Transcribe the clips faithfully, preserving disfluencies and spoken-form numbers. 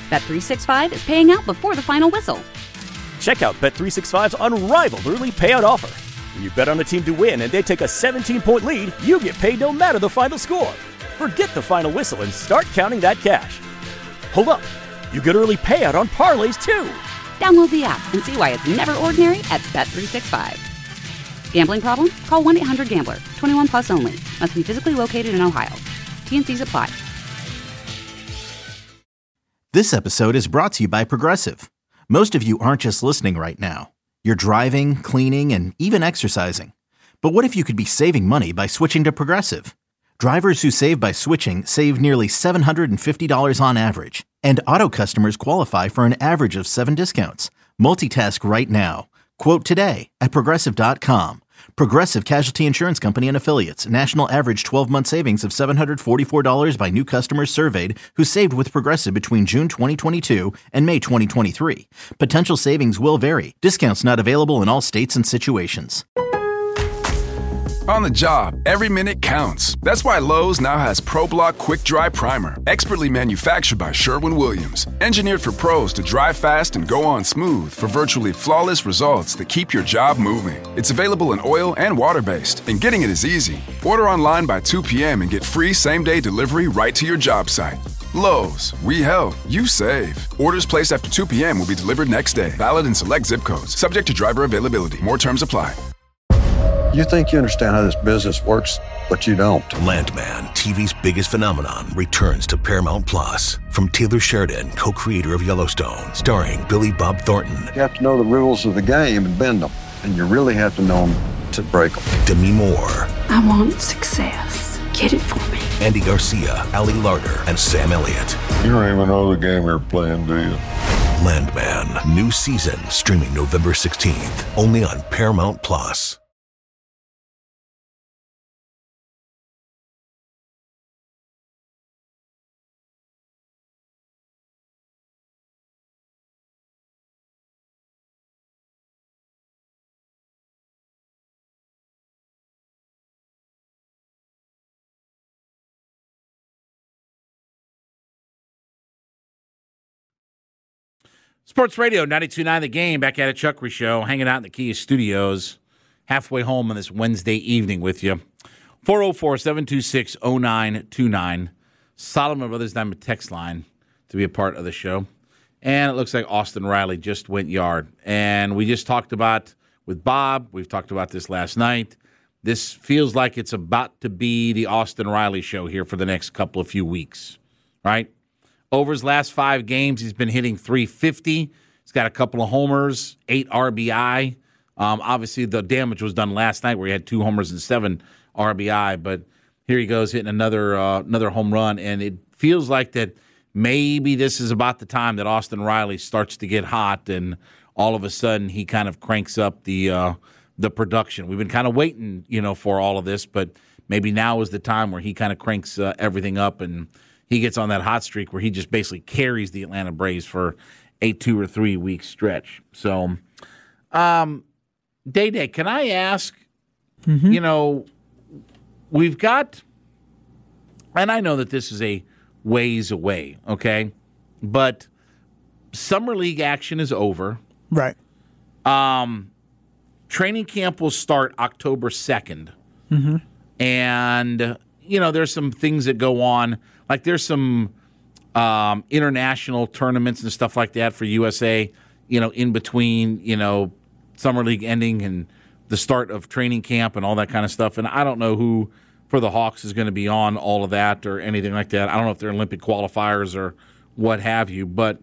Bet three sixty-five is paying out before the final whistle. Check out Bet three sixty-five's unrivaled early payout offer. When you bet on a team to win and they take a seventeen-point lead, you get paid no matter the final score. Forget the final whistle and start counting that cash. Hold up. You get early payout on parlays, too. Download the app and see why it's never ordinary at Bet three sixty-five. Gambling problem? Call one eight hundred gambler. twenty-one plus only. Must be physically located in Ohio. T N Cs apply. This episode is brought to you by Progressive. Most of you aren't just listening right now. You're driving, cleaning, and even exercising. But what if you could be saving money by switching to Progressive? Drivers who save by switching save nearly seven hundred fifty dollars on average. And auto customers qualify for an average of seven discounts. Multitask right now. Quote today at Progressive dot com. Progressive Casualty Insurance Company and Affiliates. National average twelve-month savings of seven hundred forty-four dollars by new customers surveyed who saved with Progressive between June twenty twenty-two and May twenty twenty-three. Potential savings will vary. Discounts not available in all states and situations. On the job, every minute counts. That's why Lowe's now has ProBlock Quick Dry Primer, expertly manufactured by Sherwin-Williams. Engineered for pros to dry fast and go on smooth for virtually flawless results that keep your job moving. It's available in oil and water-based, and getting it is easy. Order online by two p.m. and get free same-day delivery right to your job site. Lowe's, we help, you save. Orders placed after two p.m. will be delivered next day. Valid in select zip codes. Subject to driver availability. More terms apply. You think you understand how this business works, but you don't. Landman, T V's biggest phenomenon, returns to Paramount Plus. From Taylor Sheridan, co-creator of Yellowstone, starring Billy Bob Thornton. You have to know the rules of the game and bend them. And you really have to know them to break them. Demi Moore. I want success. Get it for me. Andy Garcia, Ali Larter, and Sam Elliott. You don't even know the game you're playing, do you? Landman, new season, streaming November sixteenth, only on Paramount Plus. Sports Radio ninety-two point nine The Game, back at it, Chuck Rees Show, hanging out in the Kia Studios, halfway home on this Wednesday evening with you. four oh four, seven two six, oh nine two nine, Solomon Brothers Diamond text line to be a part of the show. And it looks like Austin Riley just went yard. And we just talked about, with Bob, we've talked about this last night, this feels like it's about to be the Austin Riley show here for the next couple of few weeks, right? Over his last five games, he's been hitting three fifty. He's got a couple of homers, eight R B I. Um, obviously, the damage was done last night where he had two homers and seven R B I. But here he goes hitting another uh, another home run. And it feels like that maybe this is about the time that Austin Riley starts to get hot and all of a sudden he kind of cranks up the uh, the production. We've been kind of waiting, you know, for all of this, but maybe now is the time where he kind of cranks uh, everything up and he gets on that hot streak where he just basically carries the Atlanta Braves for a two or three week stretch. So, um, Day Day, can I ask, mm-hmm. you know, we've got, and I know that this is a ways away, okay, but summer league action is over. Right. Um, training camp will start October second. Mm-hmm. And, you know, there's some things that go on. Like there's some um, international tournaments and stuff like that for U S A, you know, in between, you know, summer league ending and the start of training camp and all that kind of stuff. And I don't know who for the Hawks is going to be on all of that or anything like that. I don't know if they're Olympic qualifiers or what have you. But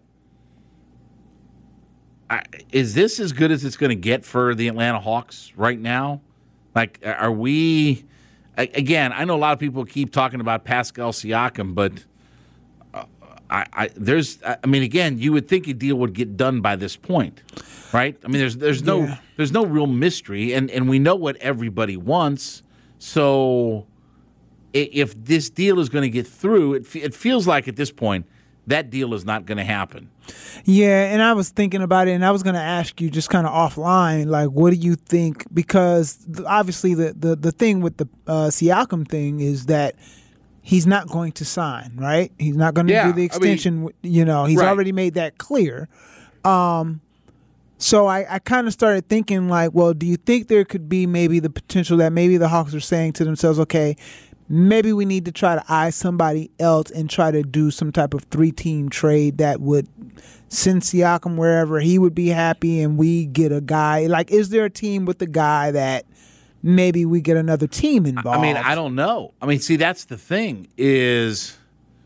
I, is this as good as it's going to get for the Atlanta Hawks right now? Like, are we... Again, I know a lot of people keep talking about Pascal Siakam, but uh, I, I there's I mean, again, you would think a deal would get done by this point, right? I mean, there's there's no yeah. there's no real mystery, and, and we know what everybody wants. So if this deal is going to get through, it it feels like at this point that deal is not going to happen. Yeah, and I was thinking about it, and I was going to ask you just kind of offline, like, what do you think? Because obviously the, the, the thing with the uh, Siakam thing is that he's not going to sign, right? He's not going to Yeah, do the extension. I mean, you know, he's right. already made that clear. Um, so I, I kind of started thinking like, well, do you think there could be maybe the potential that maybe the Hawks are saying to themselves, okay, maybe we need to try to eye somebody else and try to do some type of three-team trade that would send Siakam wherever he would be happy and we get a guy. Like, is there a team with a guy that maybe we get another team involved? I mean, I don't know. I mean, see, that's the thing is,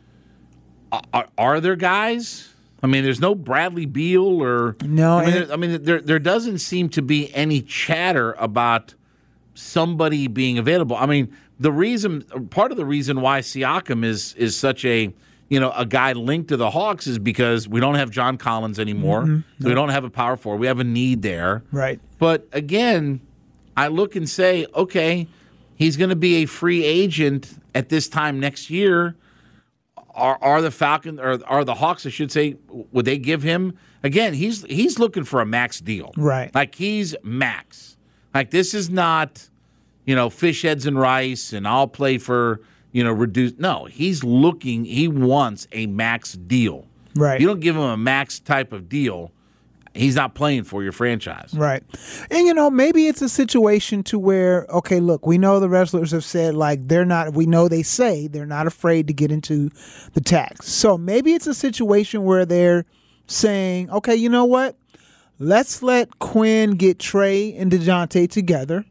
are, are there guys? I mean, there's no Bradley Beal or no. I mean, there, I mean, there there doesn't seem to be any chatter about somebody being available. I mean, the reason, part of the reason why Siakam is is such a you know a guy linked to the Hawks is because we don't have John Collins anymore. Mm-hmm. So we don't have a power forward. We have a need there. Right. But again, I look and say, okay, he's going to be a free agent at this time next year. Are are the Falcons or are the Hawks, I should say, would they give him again? He's he's looking for a max deal, right? Like he's max. Like this is not, you know, fish heads and rice, and I'll play for you know reduced. No, he's looking. He wants a max deal, right? You don't give him a max type of deal, he's not playing for your franchise. Right. And, you know, maybe it's a situation to where, okay, look, we know the wrestlers have said, like, they're not, we know they say they're not afraid to get into the tax. So maybe it's a situation where they're saying, okay, you know what? Let's let Quinn get Trey and DeJounte together.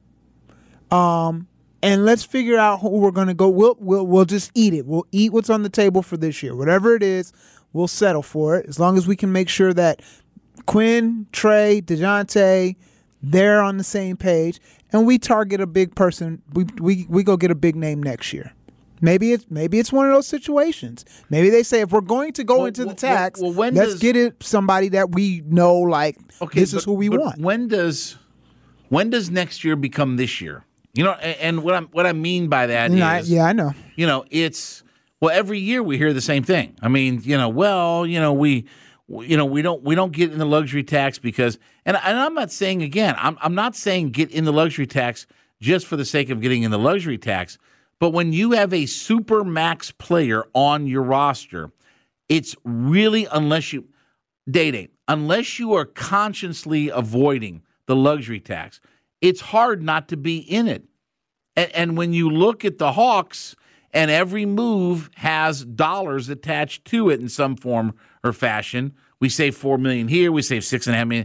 Um, and let's figure out who we're going to go. We'll, we'll, we'll just eat it. We'll eat what's on the table for this year. Whatever it is, we'll settle for it as long as we can make sure that Quinn, Trey, DeJounte, they're on the same page, and we target a big person. We we we go get a big name next year. Maybe it's maybe it's one of those situations. Maybe they say if we're going to go well, into the well, tax, well, when let's does, get it somebody that we know. Like okay, this but, is who we but want. When does when does next year become this year? You know, and, and what I what I mean by that yeah, is, yeah, I know. You know, it's well every year we hear the same thing. I mean, you know, well, you know, we. You know, we don't we don't get in the luxury tax because, and, and I'm not saying again, I'm I'm not saying get in the luxury tax just for the sake of getting in the luxury tax. But when you have a super max player on your roster, it's really unless you, Day-Day, unless you are consciously avoiding the luxury tax, it's hard not to be in it. And, and when you look at the Hawks, and every move has dollars attached to it in some form or fashion. We save four million dollars here. We save six and a half million.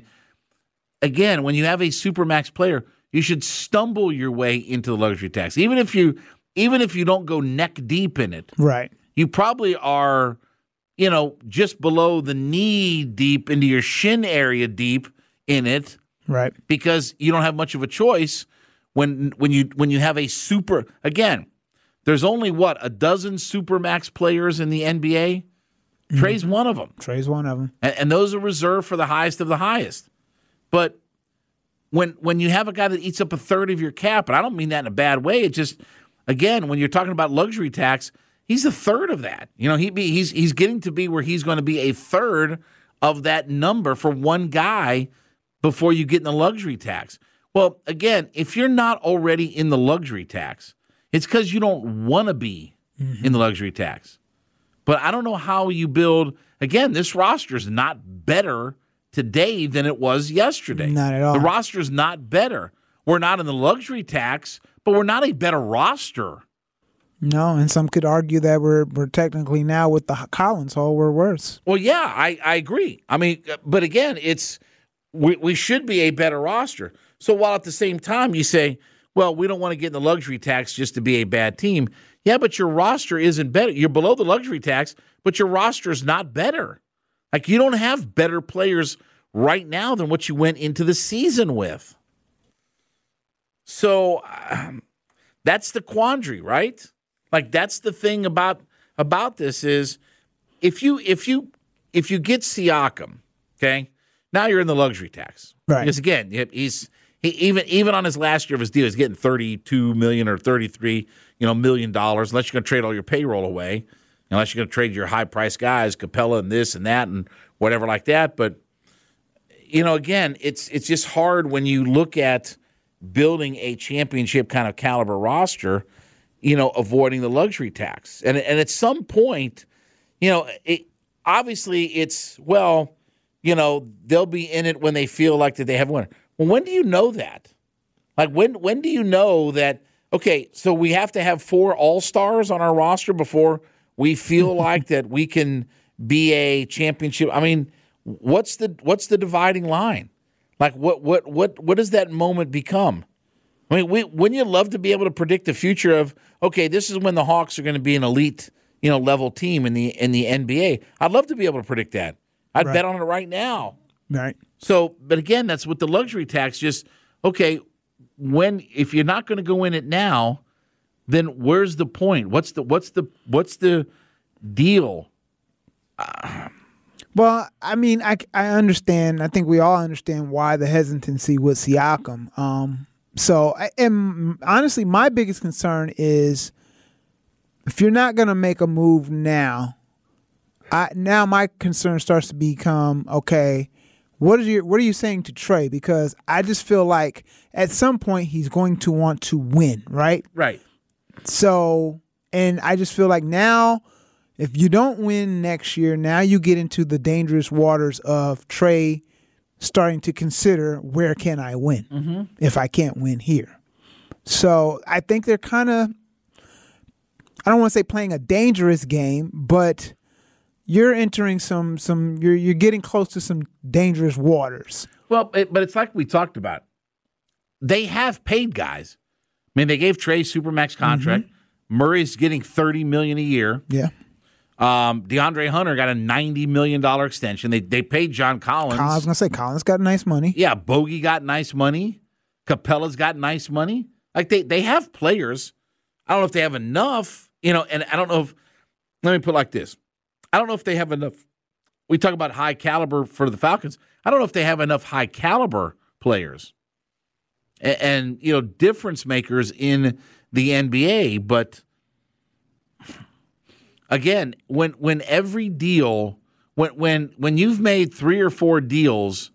Again, when you have a supermax player, you should stumble your way into the luxury tax. Even if you, even if you don't go neck deep in it, right? You probably are, you know, just below the knee deep into your shin area deep in it, right? Because you don't have much of a choice when when you when you have a super again. There's only, what, a dozen Supermax players in the N B A? Mm-hmm. Trey's one of them. Trey's one of them. And, and those are reserved for the highest of the highest. But when when you have a guy that eats up a third of your cap, and I don't mean that in a bad way, it just, again, when you're talking about luxury tax, he's a third of that. You know, he be, he's he's getting to be where he's going to be a third of that number for one guy before you get in the luxury tax. Well, again, if you're not already in the luxury tax, it's because you don't want to be mm-hmm. in the luxury tax. But I don't know how you build, again, this roster is not better today than it was yesterday. Not at all. The roster is not better. We're not in the luxury tax, but we're not a better roster. No, and some could argue that we're we're technically now with the Collins Hall, we're worse. Well, yeah, I, I agree. I mean, but again, it's we, we should be a better roster. So while at the same time you say, well, we don't want to get in the luxury tax just to be a bad team. Yeah, but your roster isn't better. You're below the luxury tax, but your roster is not better. Like, you don't have better players right now than what you went into the season with. So um, that's the quandary, right? Like, that's the thing about about this is if you if you if you get Siakam, okay, now you're in the luxury tax, right? Because again, he's he, even even on his last year of his deal, he's getting thirty-two million or thirty-three, you know, million dollars. Unless you're going to trade all your payroll away, unless you're going to trade your high priced guys, Capella and this and that and whatever like that. But you know, again, it's it's just hard when you look at building a championship kind of caliber roster. you know, avoiding the luxury tax. And and at some point, you know, it, obviously it's, well, you know, they'll be in it when they feel like that they have one. Well, when do you know that? Like, when when do you know that, okay, so we have to have four all-stars on our roster before we feel like that we can be a championship? I mean, what's the what's the dividing line? Like, what what what what does that moment become? I mean, we, wouldn't you love to be able to predict the future of, okay, this is when the Hawks are going to be an elite, you know, level team in the in the N B A? I'd love to be able to predict that. I'd right. bet on it right now. Right. So, but again, that's with the luxury tax. Just, okay, when if you're not going to go in it now, then where's the point? What's the what's the what's the deal? Uh, well, I mean, I, I understand. I think we all understand why the hesitancy with Siakam. Um, so, I, and honestly, my biggest concern is if you're not going to make a move now, I now my concern starts to become, okay, what are you what are you saying to Trey? Because I just feel like at some point he's going to want to win, right? Right. So, and I just feel like now, if you don't win next year, now you get into the dangerous waters of Trey starting to consider, where can I win mm-hmm. if I can't win here? So I think they're kind of, I don't want to say playing a dangerous game, but you're entering some, some you're you're getting close to some dangerous waters. Well, it, but it's like we talked about. They have paid guys. I mean, they gave Trey Supermax contract. Mm-hmm. Murray's getting thirty million dollars a year. Yeah. Um, DeAndre Hunter got a ninety million dollars extension. They they paid John Collins. I was going to say, Collins got nice money. Yeah, Bogey got nice money. Capella's got nice money. Like, they, they have players. I don't know if they have enough, you know, and I don't know if, let me put it like this. I don't know if they have enough. We talk about high caliber for the Falcons. I don't know if they have enough high caliber players and, and you know, difference makers in the N B A, but again, when when every deal, when when when you've made three or four deals,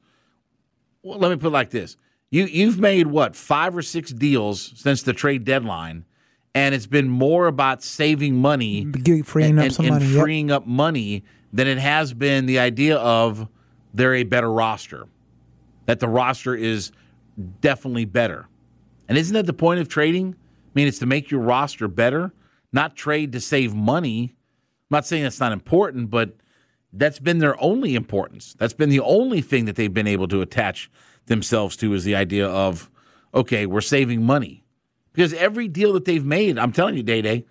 well, let me put it like this: you you've made what five or six deals since the trade deadline, and it's been more about saving money, freeing and, up some and money, freeing yep. up money than it has been the idea of they're a better roster, that the roster is definitely better. And isn't that the point of trading? I mean, it's to make your roster better, not trade to save money. I'm not saying that's not important, but that's been their only importance. That's been the only thing that they've been able to attach themselves to, is the idea of, okay, we're saving money. Because every deal that they've made, I'm telling you, Day-Day,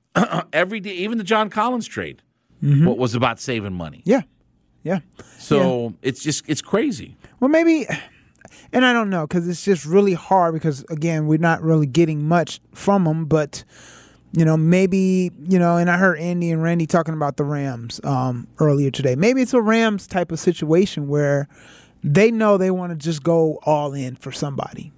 every deal, even the John Collins trade, mm-hmm. what was about saving money. Yeah, yeah. So yeah. it's just, it's crazy. Well, maybe, and I don't know, because it's just really hard because, again, we're not really getting much from them, but, you know, maybe, you know, and I heard Andy and Randy talking about the Rams um, earlier today. Maybe it's a Rams type of situation where they know they want to just go all in for somebody.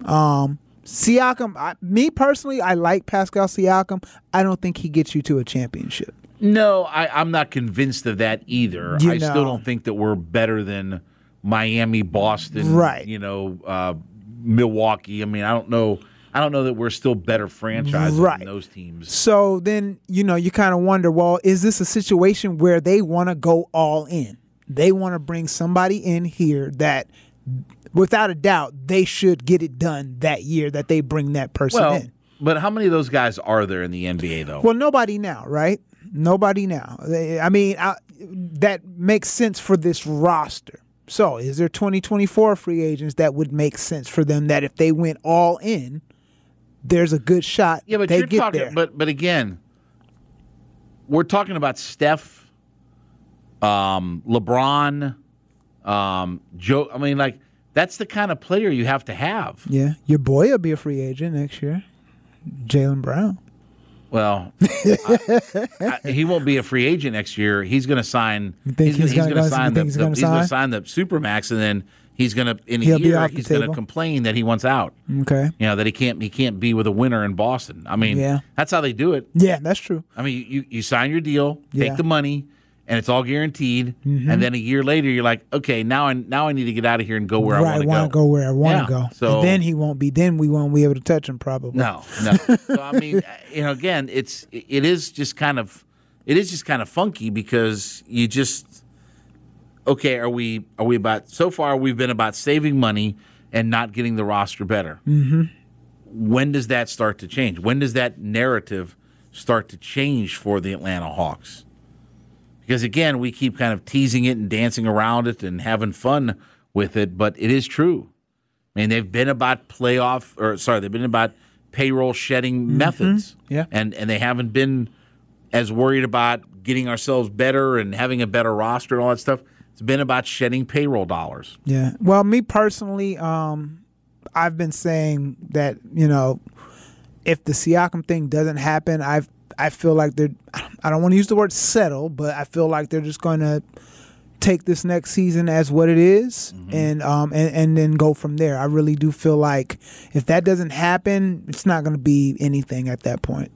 Um, Siakam, I, me personally, I like Pascal Siakam. I don't think he gets you to a championship. No, I, I'm not convinced of that either. You I know. still don't think that we're better than Miami, Boston, right. you know, uh, Milwaukee. I mean, I don't know. I don't know that we're still better franchises right. than those teams. So then, you know, you kind of wonder, well, is this a situation where they want to go all in? They want to bring somebody in here that, without a doubt, they should get it done that year that they bring that person well, in. But how many of those guys are there in the N B A, though? Well, nobody now, right? Nobody now. I mean, I, that makes sense for this roster. So is there twenty twenty-four free agents that would make sense for them, that if they went all in, there's a good shot yeah, but they you're get talking, there. But, but again, we're talking about Steph, um, LeBron, um, Joe. I mean, like, that's the kind of player you have to have. Yeah, your boy will be a free agent next year, Jaylen Brown. Well, I, I, he won't be a free agent next year. He's going to sign. You think he's, he's, he's going to sign the. he's the going he's to going to sign? sign the Supermax, and then he's going to in a He'll be year off the he's going to table. complain that he wants out. Okay. You know that he can't. He can't be with a winner in Boston. I mean, Yeah. that's how they do it. Yeah, that's true. I mean, you you sign your deal, take Yeah. the money, and it's all guaranteed. Mm-hmm. And then a year later, you're like, okay, now I now I need to get out of here and go where right, I want to go. want to go where I want to Yeah, go. so- and then he won't be. Then we won't be able to touch him probably. No, no. So I mean, you know, again, it's it is just kind of it is just kind of funky because you just okay. Are we are we about so far? We've been about saving money and not getting the roster better. Mm-hmm. When does that start to change? When does that narrative start to change for the Atlanta Hawks? Because, again, we keep kind of teasing it and dancing around it and having fun with it, but it is true. I mean, they've been about playoff – or, sorry, they've been about payroll-shedding Mm-hmm. methods. Yeah. And, and they haven't been as worried about getting ourselves better and having a better roster and all that stuff. It's been about shedding payroll dollars. Yeah. Well, me personally, um, I've been saying that, you know, if the Siakam thing doesn't happen, I've I feel like they're I don't want to use the word settle, but I feel like they're just going to take this next season as what it is, mm-hmm. and um and, and then go from there. I really do feel like if that doesn't happen, it's not going to be anything at that point.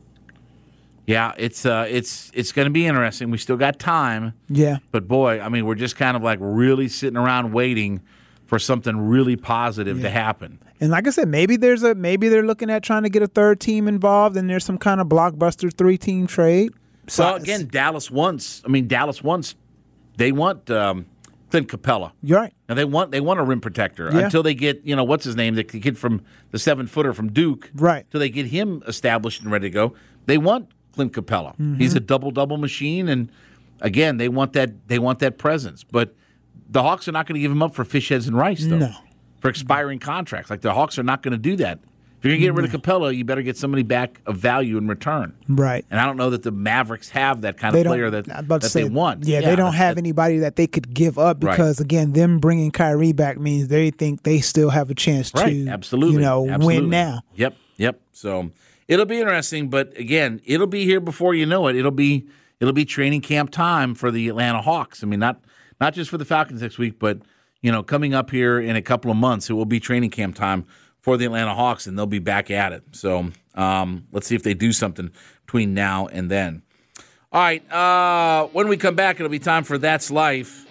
Yeah, it's uh, it's it's going to be interesting. We still got time. Yeah. But, boy, I mean, we're just kind of like really sitting around waiting for something really positive yeah. to happen. And like I said, maybe there's a maybe they're looking at trying to get a third team involved, and there's some kind of blockbuster three-team trade. So well, again, Dallas wants. I mean, Dallas wants. They want um, Clint Capella. You're right. And they want they want a rim protector yeah. until they get you know what's his name, the kid from the seven footer from Duke. Right. Until they get him established and ready to go. They want Clint Capella. Mm-hmm. He's a double double machine, and again, they want that they want that presence. But the Hawks are not going to give him up for fish heads and rice, though. No. For expiring contracts, like the Hawks are not going to do that. If you're going to get rid of Capella, you better get somebody back of value in return. Right. And I don't know that the Mavericks have that kind they of player that, that say, they want. Yeah, yeah, they don't have that, anybody that they could give up because, right. again, them bringing Kyrie back means they think they still have a chance right. to Absolutely. you know, Absolutely. win now. Yep, yep. So it'll be interesting, but, again, it'll be here before you know it. It'll be it'll be training camp time for the Atlanta Hawks. I mean, not not just for the Falcons next week, but, you know, coming up here in a couple of months, it will be training camp time for the Atlanta Hawks, and they'll be back at it. So um, let's see if they do something between now and then. All right, uh, when we come back, it'll be time for That's Life.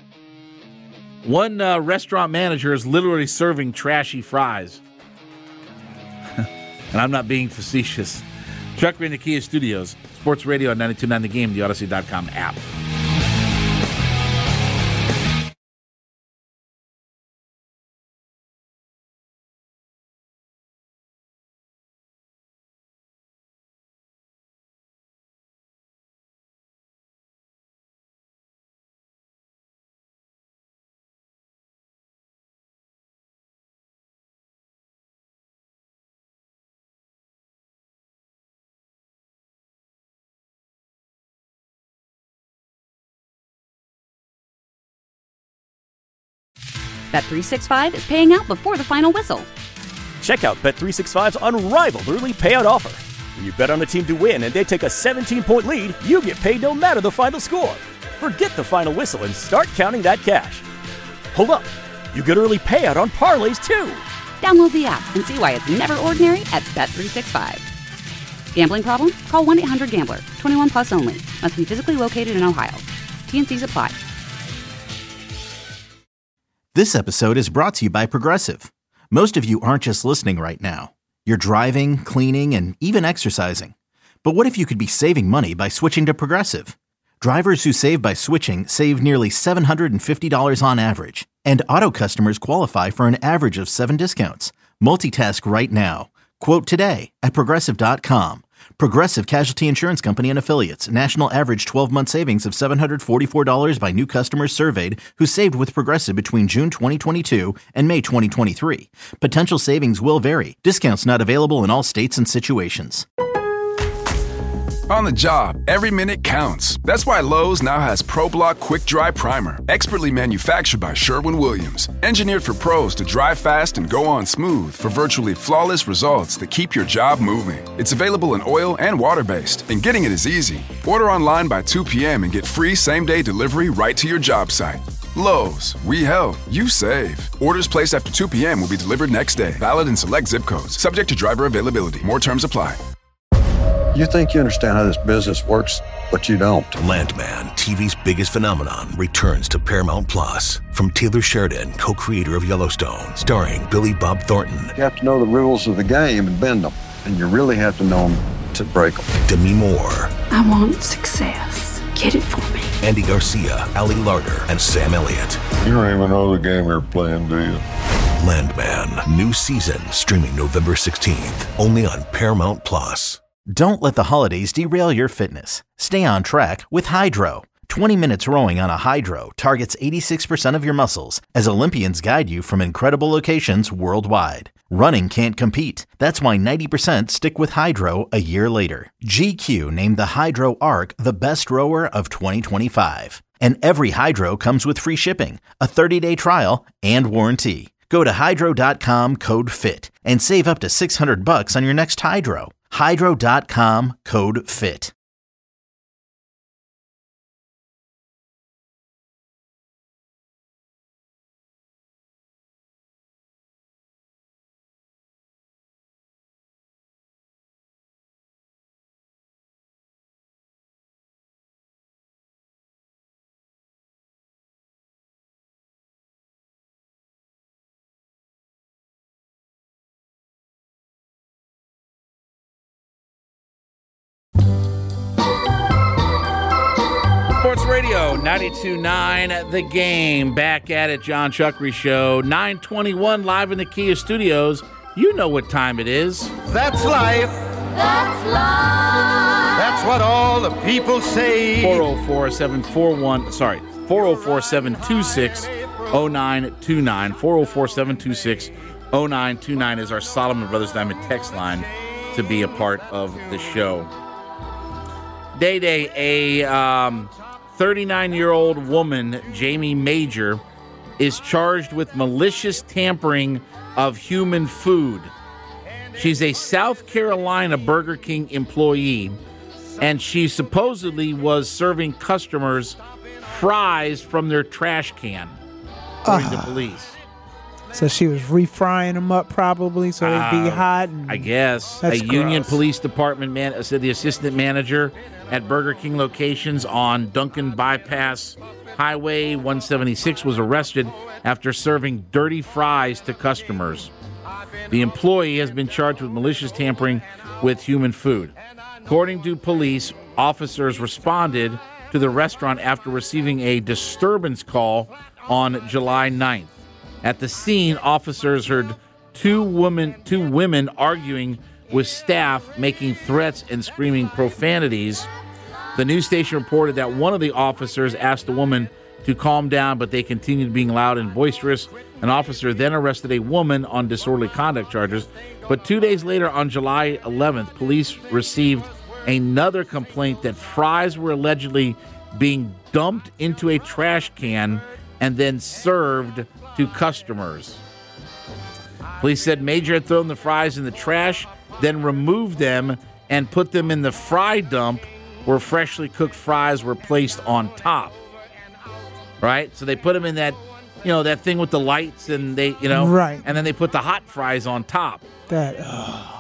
One uh, restaurant manager is literally serving trashy fries. And I'm not being facetious. Chuck Green, the Kia Studios, Sports Radio at ninety-two point nine The Game, the Odyssey dot com app. Bet three sixty-five is paying out before the final whistle. Check out Bet three sixty-five's unrivaled early payout offer. When you bet on a team to win and they take a seventeen-point lead, you get paid no matter the final score. Forget the final whistle and start counting that cash. Hold up. You get early payout on parlays, too. Download the app and see why it's never ordinary at Bet three sixty-five. Gambling problem? Call one eight hundred gambler. twenty-one plus only. Must be physically located in Ohio. T and C's apply. This episode is brought to you by Progressive. Most of you aren't just listening right now. You're driving, cleaning, and even exercising. But what if you could be saving money by switching to Progressive? Drivers who save by switching save nearly seven hundred fifty dollars on average. And auto customers qualify for an average of seven discounts. Multitask right now. Quote today at Progressive dot com. Progressive Casualty Insurance Company and Affiliates. National average twelve-month savings of seven hundred forty-four dollars by new customers surveyed who saved with Progressive between June twenty twenty-two and May twenty twenty-three. Potential savings will vary. Discounts not available in all states and situations. On the job, every minute counts. That's why Lowe's now has ProBlock Quick Dry Primer, expertly manufactured by Sherwin-Williams. Engineered for pros to dry fast and go on smooth for virtually flawless results that keep your job moving. It's available in oil and water-based, and getting it is easy. Order online by two p.m. and get free same-day delivery right to your job site. Lowe's, we help, you save. Orders placed after two p.m. will be delivered next day. Valid in select zip codes. Subject to driver availability. More terms apply. You think you understand how this business works, but you don't. Landman, T V's biggest phenomenon, returns to Paramount Plus. From Taylor Sheridan, co-creator of Yellowstone, starring Billy Bob Thornton. You have to know the rules of the game and bend them, and you really have to know them to break them. Demi Moore. I want success. Get it for me. Andy Garcia, Ali Larter, and Sam Elliott. You don't even know the game you're playing, do you? Landman, new season, streaming November sixteenth, only on Paramount Plus. Don't let the holidays derail your fitness. Stay on track with Hydro. twenty minutes rowing on a Hydro targets eighty-six percent of your muscles as Olympians guide you from incredible locations worldwide. Running can't compete. That's why ninety percent stick with Hydro a year later. G Q named the Hydro Arc the best rower of twenty twenty-five. And every Hydro comes with free shipping, a thirty-day trial, and warranty. Go to hydro dot com, code FIT, and save up to six hundred bucks on your next Hydro. hydro dot com, code FIT. Sports Radio ninety-two point nine The Game. Back at it, John Chuckery Show. nine twenty-one live in the Kia Studios. You know what time it is. That's life. That's life. That's what all the people say. four oh four, seven four one, sorry, four oh four, seven two six, oh nine two nine. four oh four, seven two six, oh nine two nine is our Solomon Brothers Diamond text line to be a part of the show. Day Day, a um, thirty-nine-year-old woman, Jamie Major, is charged with malicious tampering of human food. She's a South Carolina Burger King employee, and she supposedly was serving customers fries from their trash can, according uh, to police. So she was refrying them up probably so they'd be uh, hot? And I guess. That's a Union gross. Police Department man said the assistant manager at Burger King locations on Duncan Bypass Highway one seventy-six was arrested after serving dirty fries to customers. The employee has been charged with malicious tampering with human food. According to police, officers responded to the restaurant after receiving a disturbance call on July ninth. At the scene, officers heard two women, two women arguing with staff, making threats and screaming profanities. The news station reported that one of the officers asked the woman to calm down, but they continued being loud and boisterous. An officer then arrested a woman on disorderly conduct charges. But two days later, on July eleventh, police received another complaint that fries were allegedly being dumped into a trash can and then served to customers. Police said Major had thrown the fries in the trash, then removed them and put them in the fry dump where freshly cooked fries were placed on top. Right? So they put them in that, you know, that thing with the lights, and they, you know, right. And then they put the hot fries on top. That. Oh.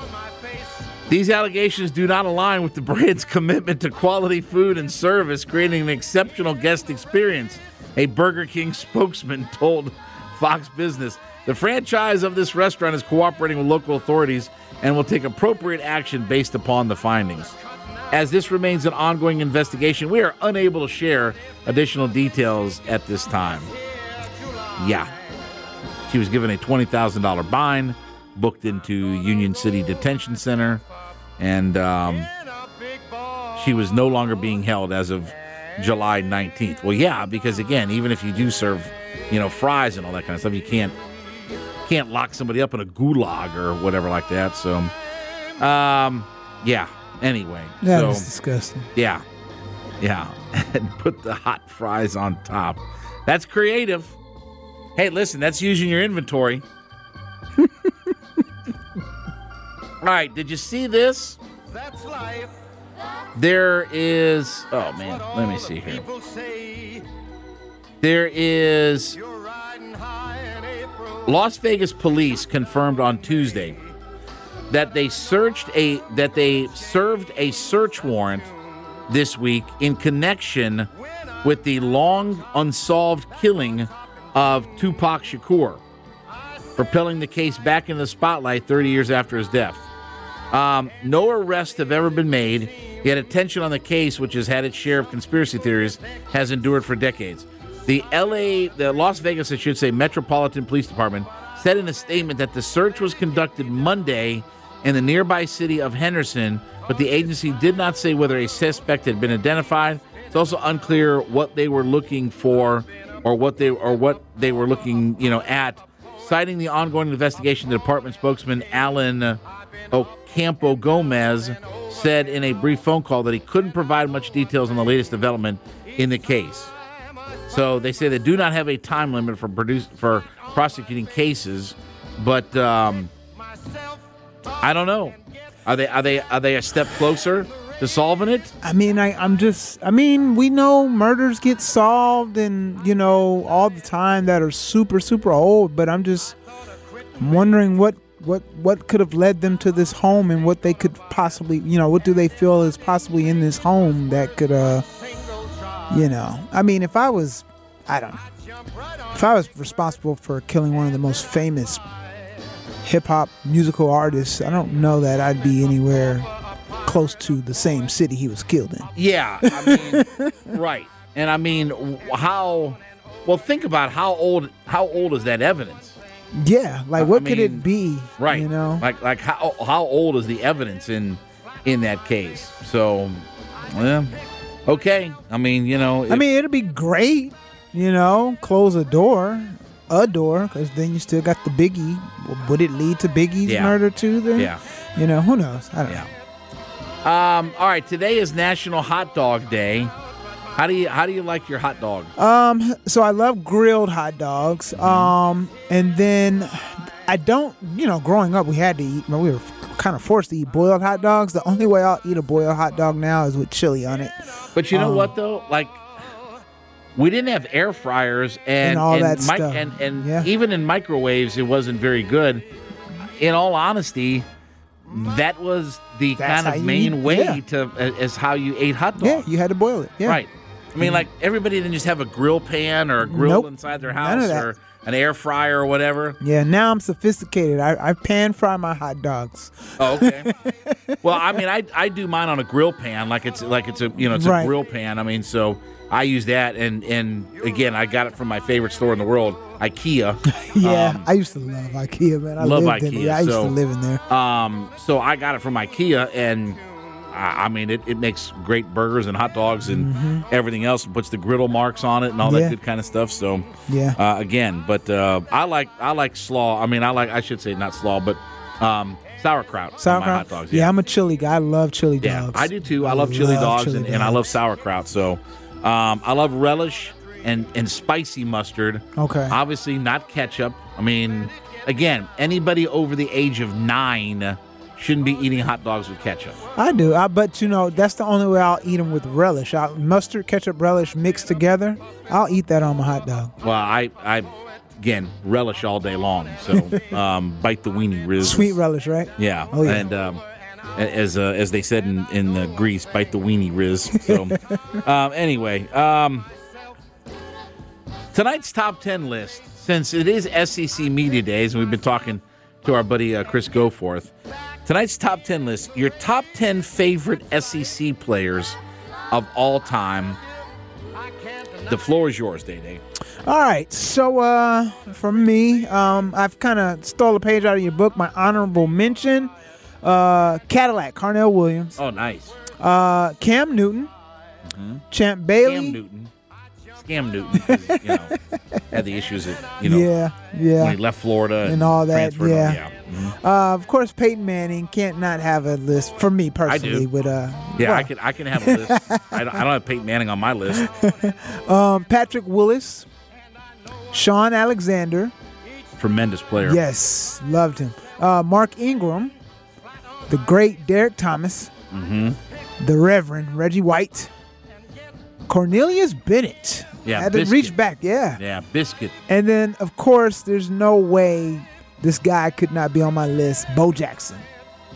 These allegations do not align with the brand's commitment to quality food and service, creating an exceptional guest experience, a Burger King spokesman told Fox Business. The franchise of this restaurant is cooperating with local authorities and will take appropriate action based upon the findings. As this remains an ongoing investigation, we are unable to share additional details at this time. Yeah. She was given a twenty thousand dollars fine, booked into Union City Detention Center, and um, she was no longer being held as of July nineteenth. Well, yeah, because, again, even if you do serve, you know, fries and all that kind of stuff, you can't can't lock somebody up in a gulag or whatever like that. So, um, yeah. Anyway, that so, is disgusting. Yeah, yeah, and put the hot fries on top. That's creative. Hey, listen, that's using your inventory. All right, did you see this? That's life. There is. Oh man, let me see here. There is. Las Vegas police confirmed on Tuesday that they searched a that they served a search warrant this week in connection with the long unsolved killing of Tupac Shakur, propelling the case back into the spotlight thirty years after his death. Um, no arrests have ever been made, yet attention on the case, which has had its share of conspiracy theories, has endured for decades. The L A, the Las Vegas, I should say, Metropolitan Police Department said in a statement that the search was conducted Monday in the nearby city of Henderson, but the agency did not say whether a suspect had been identified. It's also unclear what they were looking for or what they or what they were looking, you know, at. Citing the ongoing investigation, the department spokesman Alan Ocampo Gomez said in a brief phone call that he couldn't provide much details on the latest development in the case. So they say they do not have a time limit for produce, for prosecuting cases, but um, I don't know. Are they are they are they a step closer to solving it? I mean, I, I'm just, I mean, we know murders get solved and, you know, all the time that are super, super old, but I'm just wondering what, what, what could have led them to this home and what they could possibly, you know, what do they feel is possibly in this home that could, uh, you know, I mean, if I was, I don't know, if I was responsible for killing one of the most famous hip-hop musical artists, I don't know that I'd be anywhere close to the same city he was killed in. Yeah, I mean, right. And I mean, how, well, think about how old, how old is that evidence? Yeah, like what I could mean, it be? Right. You know? Like, like how, how old is the evidence in, in that case? So, well, okay. I mean, you know. If, I mean, it'd be great, you know, close a door, a door, because then you still got the Biggie. Would it lead to Biggie's yeah. murder too then? Yeah. You know, who knows? I don't yeah. know. Um, all right, today is National Hot Dog Day. How do you how do you like your hot dog? Um, so I love grilled hot dogs. Mm-hmm. Um, and then I don't, you know, growing up we had to eat. Well, we were kind of forced to eat boiled hot dogs. The only way I'll eat a boiled hot dog now is with chili on it. But you know um, what though, like we didn't have air fryers and and all and that mi- stuff. and, and Yeah. even in microwaves it wasn't very good. In all honesty, that was the That's kind how of you main eat- way yeah. to as how you ate hot dogs. Yeah, you had to boil it. Yeah. Right. I mean, like everybody didn't just have a grill pan or a grill Nope. inside their None of house that. or an air fryer or whatever. Yeah, now I'm sophisticated. I, I pan fry my hot dogs. Oh, okay. Well, I mean, I I do mine on a grill pan, like it's like it's a you know it's Right. a grill pan. I mean, so I use that, and and again, I got it from my favorite store in the world, IKEA. Yeah, Um, I used to love IKEA, man. I love lived in IKEA. it. Yeah, I used so, to live in there. Um, so I got it from IKEA, and I, I mean, it, it makes great burgers and hot dogs and Mhm. everything else. It puts the griddle marks on it and all Yeah. that good kind of stuff. So Yeah. uh, again, but uh, I like I like slaw. I mean, I like I should say not slaw, but um, sauerkraut. on my Sauerkraut. hot dogs. Yeah. I'm a chili guy. I love chili Yeah, dogs. I do too. I love chili dogs chili and, and I love sauerkraut. So um, I love relish and, and spicy mustard. Okay. Obviously not ketchup. I mean, again, anybody over the age of nine shouldn't be eating hot dogs with ketchup. I do, I, but you know that's the only way I'll eat them with relish. I'll, mustard, ketchup, relish mixed together. I'll eat that on my hot dog. Well, I, I again, relish all day long. So um, bite the weenie, Riz. Sweet relish, right? Yeah. Oh, yeah. And um, as uh, as they said in, in uh, Greece, bite the weenie, Riz. So um, anyway, um, tonight's top ten list, since it is S E C Media Days, and we've been talking to our buddy uh, Chris Goforth, tonight's top ten list, your top ten favorite S E C players of all time. The floor is yours, Day Day. All right, so uh, for me, um, I've kind of stole a page out of your book. My honorable mention, uh, Cadillac, Carnell Williams. Oh, nice. Uh, Cam Newton, Mm-hmm. Champ Bailey. Cam Newton. Scam Newton, 'cause, you know, had the issues that, you know, yeah, yeah. when he left Florida and, and all that, transferred. yeah. yeah. Mhm. Uh, of course, Peyton Manning can't not have a list for me personally. do. But uh, Yeah, well, I can I can have a list. I, don't, I don't have Peyton Manning on my list. um, Patrick Willis, Sean Alexander. Tremendous player. Yes, loved him. Uh, Mark Ingram, the great Derek Thomas, Mm-hmm. the Reverend Reggie White, Cornelius Bennett. Yeah, had to Biscuit. reach back. Yeah, Yeah, Biscuit. and then of course, there's no way this guy could not be on my list. Bo Jackson.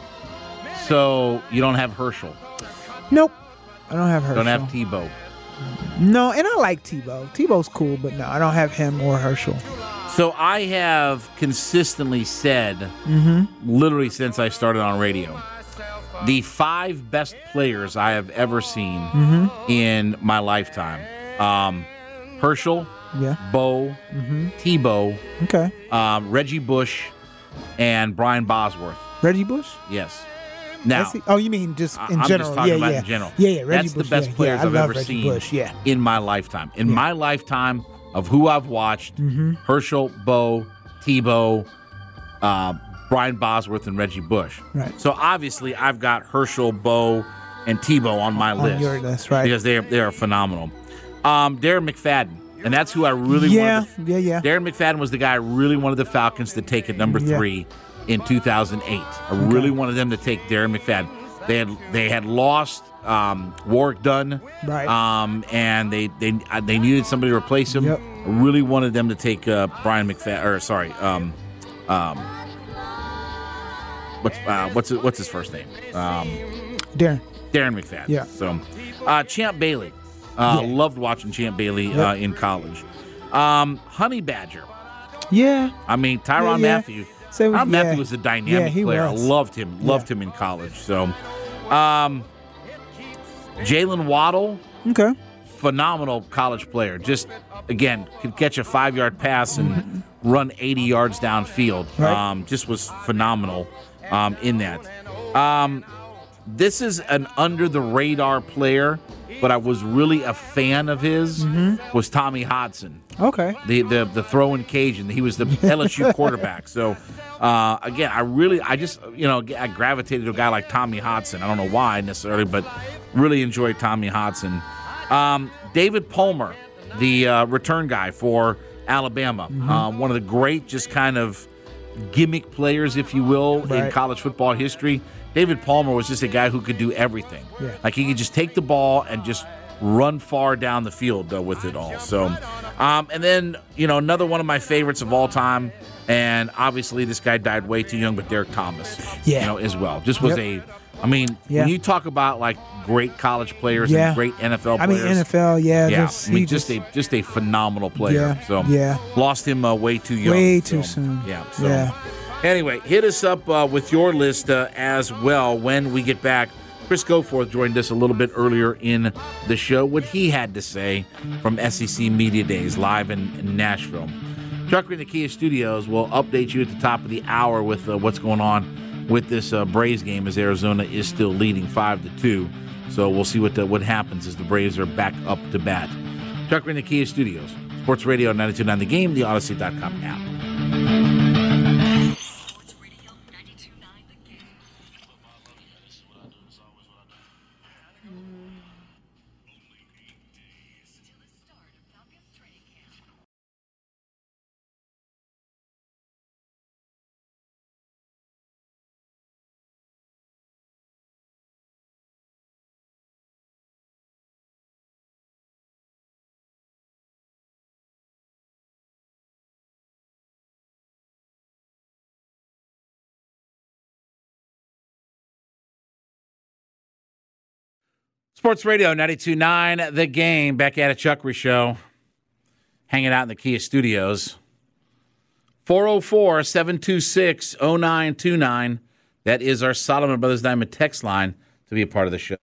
So you don't have Herschel. Nope. I don't have Herschel. Don't have Tebow. No, and I like Tebow. Tebow's cool, but no, I don't have him or Herschel. So I have consistently said, mm-hmm. literally since I started on radio, the five best players I have ever seen mm-hmm. in my lifetime. Um, Herschel, yeah. Bo, mm-hmm. Tebow, okay. um, Reggie Bush, and Brian Bosworth. Reggie Bush? Yes. Now, oh, you mean just in I'm general? just talking yeah, about yeah. in general. Yeah, yeah. Reggie That's Bush, the best yeah, players yeah. I've love ever Reggie seen Bush, yeah. in my lifetime. In yeah. my lifetime of who I've watched, mm-hmm. Herschel, Bo, Tebow, uh, Brian Bosworth, and Reggie Bush. Right. So obviously, I've got Herschel, Bo, and Tebow on my on list. Your list, right? Because they are, they are phenomenal. Um, Darren McFadden, and that's who I really yeah, wanted. To, yeah, yeah. Darren McFadden was the guy I really wanted the Falcons to take at number yeah. three in two thousand eight. I okay. really wanted them to take Darren McFadden. They had they had lost um, Warwick Dunn, right? Um, and they they they needed somebody to replace him. Yep. I really wanted them to take uh, Brian McFadden, or sorry, um, um, what's uh, what's his, what's his first name? Um, Darren. Darren McFadden. Yeah. So, uh, Champ Bailey. Uh, yeah. Loved watching Champ Bailey yep. uh, in college. Um, Honey Badger. Yeah. I mean, Tyrann yeah, yeah. Matthew. So, Tyrann yeah. Matthew was a dynamic yeah, player. I was. loved him. Loved yeah. him in college. So, um, Jalen Waddle. Okay. Phenomenal college player. Just, again, could catch a five-yard pass and mm-hmm. run eighty yards downfield. Right. Um, just was phenomenal um, in that. Um, this is an under-the-radar player, but I was really a fan of his, mm-hmm. was Tommy Hodson. Okay. The the the throwing Cajun. He was the L S U quarterback. So, uh, again, I really, I just, you know, I gravitated to a guy like Tommy Hodson. I don't know why necessarily, but really enjoyed Tommy Hodson. Um, David Palmer, the uh, return guy for Alabama. Mm-hmm. Uh, one of the great just kind of gimmick players, if you will, right. in college football history. David Palmer was just a guy who could do everything. Yeah. Like he could just take the ball and just run far down the field uh, with it all. So, um, and then, you know, another one of my favorites of all time, and obviously this guy died way too young, but Derek Thomas, yeah. you know, as well. Just was yep. a, I mean, yeah. when you talk about like great college players yeah. and great N F L I players. mean, N F L, yeah. Yeah, just, I mean, just, just a just a phenomenal player. Yeah, so, yeah. lost him uh, way too young. Way so, too soon. Yeah. So. Yeah. Anyway, hit us up uh, with your list uh, as well when we get back. Chris Goforth joined us a little bit earlier in the show. What he had to say from S E C Media Days live in, in Nashville. Chuck in the Kia Studios will update you at the top of the hour with uh, what's going on with this uh, Braves game as Arizona is still leading five to two. So we'll see what uh, what happens as the Braves are back up to bat. Chuck in the Kia Studios, Sports Radio ninety-two point nine The Game, the Odyssey dot com app. Sports Radio ninety-two point nine The Game, back at a Chuckery Show, hanging out in the Kia Studios. four oh four, seven two six, oh nine two nine. That is our Solomon Brothers Diamond text line to be a part of the show.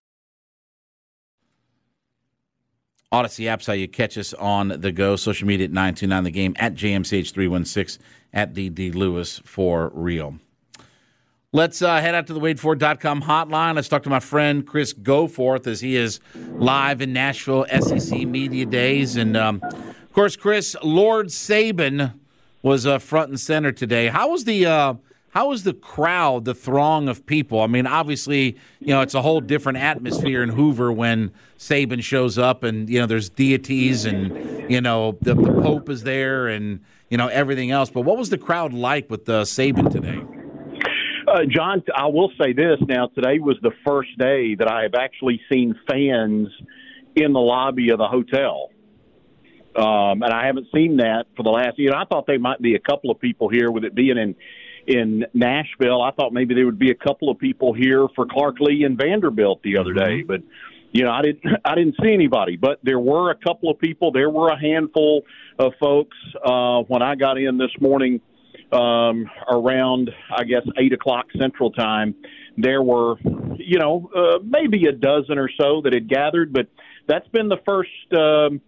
Odyssey app's how you catch us on the go. Social media at nine two nine The Game, at J M C H three one six, at D D Lewis for real. Let's uh, head out to the Wade Ford dot com hotline. Let's talk to my friend Chris Goforth as he is live in Nashville S E C Media Days. And, um, of course, Chris, Lord Saban was uh, front and center today. How was the uh, how was the crowd, the throng of people? I mean, obviously, you know, it's a whole different atmosphere in Hoover when Saban shows up and, you know, there's deities and, you know, the, the Pope is there and, you know, everything else. But what was the crowd like with uh, Saban today? Uh, John, I will say this now. Today was the first day that I have actually seen fans in the lobby of the hotel. Um, and I haven't seen that for the last year. I thought there might be a couple of people here with it being in, in Nashville. I thought maybe there would be a couple of people here for Clark Lee and Vanderbilt the other day, but you know, I didn't I didn't see anybody. But there were a couple of people. There were a handful of folks uh, when I got in this morning um, around, I guess, eight o'clock Central Time. There were, you know, uh, maybe a dozen or so that had gathered, but that's been the first. Um,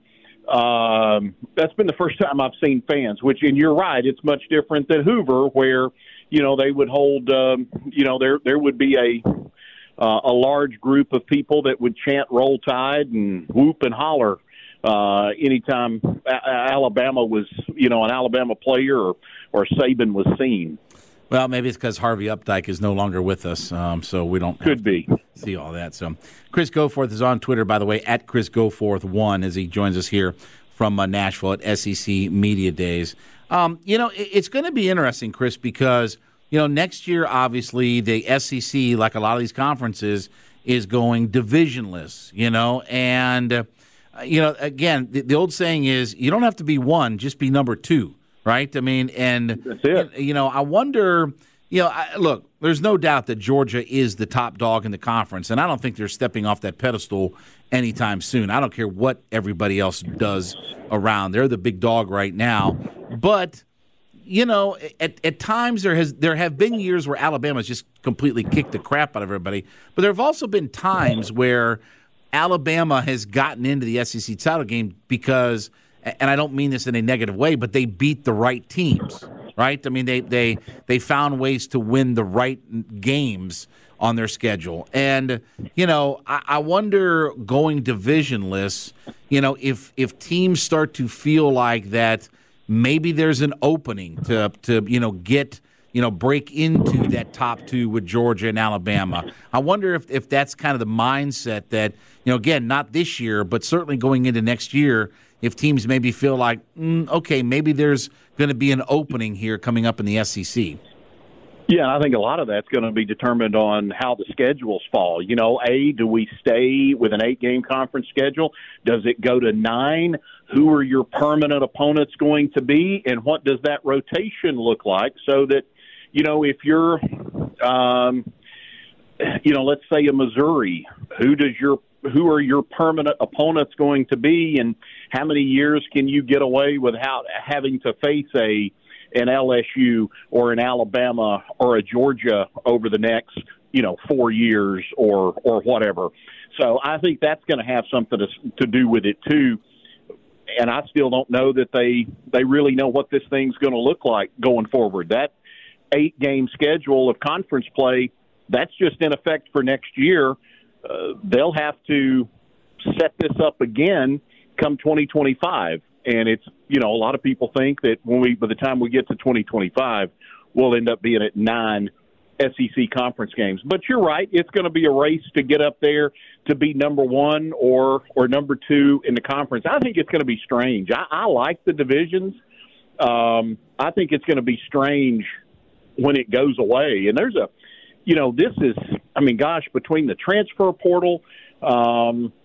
um, that's been the first time I've seen fans. Which, and you're right, it's much different than Hoover, where you know they would hold. Um, you know, there there would be a uh, a large group of people that would chant "Roll Tide" and whoop and holler uh, anytime a- Alabama was, you know, an Alabama player or or Saban was seen. Well, maybe it's because Harvey Updike is no longer with us, um, so we don't could be see all that. So, Chris Goforth is on Twitter, by the way, at Chris Goforth one, as he joins us here from uh, Nashville at S E C Media Days. Um, you know, it, it's going to be interesting, Chris, because you know next year, obviously, the S E C, like a lot of these conferences, is going divisionless. You know, and uh, you know, again, the, the old saying is, you don't have to be one, just be number two. Right? I mean, and, That's it. you know, I wonder, you know, I, look, there's no doubt that Georgia is the top dog in the conference, and I don't think they're stepping off that pedestal anytime soon. I don't care what everybody else does around. They're the big dog right now. But, you know, at, at times there has there have been years where Alabama's just completely kicked the crap out of everybody. But there have also been times where Alabama has gotten into the S E C title game because – and I don't mean this in a negative way, but they beat the right teams, right? I mean, they they they found ways to win the right games on their schedule. And, you know, I, I wonder going divisionless, you know, if if teams start to feel like that maybe there's an opening to, to you know, get, you know, break into that top two with Georgia and Alabama. I wonder if, if that's kind of the mindset that, you know, again, not this year, but certainly going into next year, if teams maybe feel like, mm, okay, maybe there's going to be an opening here coming up in the S E C. Yeah, I think a lot of that's going to be determined on how the schedules fall. You know, A, do we stay with an eight-game conference schedule? Does it go to nine? Who are your permanent opponents going to be? And what does that rotation look like so that, you know, if you're, um, you know, let's say a Missouri, who does your who are your permanent opponents going to be, and how many years can you get away without having to face a an L S U or an Alabama or a Georgia over the next, you know, four years or or whatever. So I think that's going to have something to, to do with it too. And I still don't know that they they really know what this thing's going to look like going forward. That eight game schedule of conference play, that's just in effect for next year. Uh, they'll have to set this up again come twenty twenty-five. And it's, you know, a lot of people think that when we, by the time we get to twenty twenty-five, we'll end up being at nine S E C conference games. But you're right. It's going to be a race to get up there to be number one or, or number two in the conference. I think it's going to be strange. I, I like the divisions. Um, I think it's going to be strange when it goes away. And there's a, you know, this is, I mean, gosh, between the transfer portal um,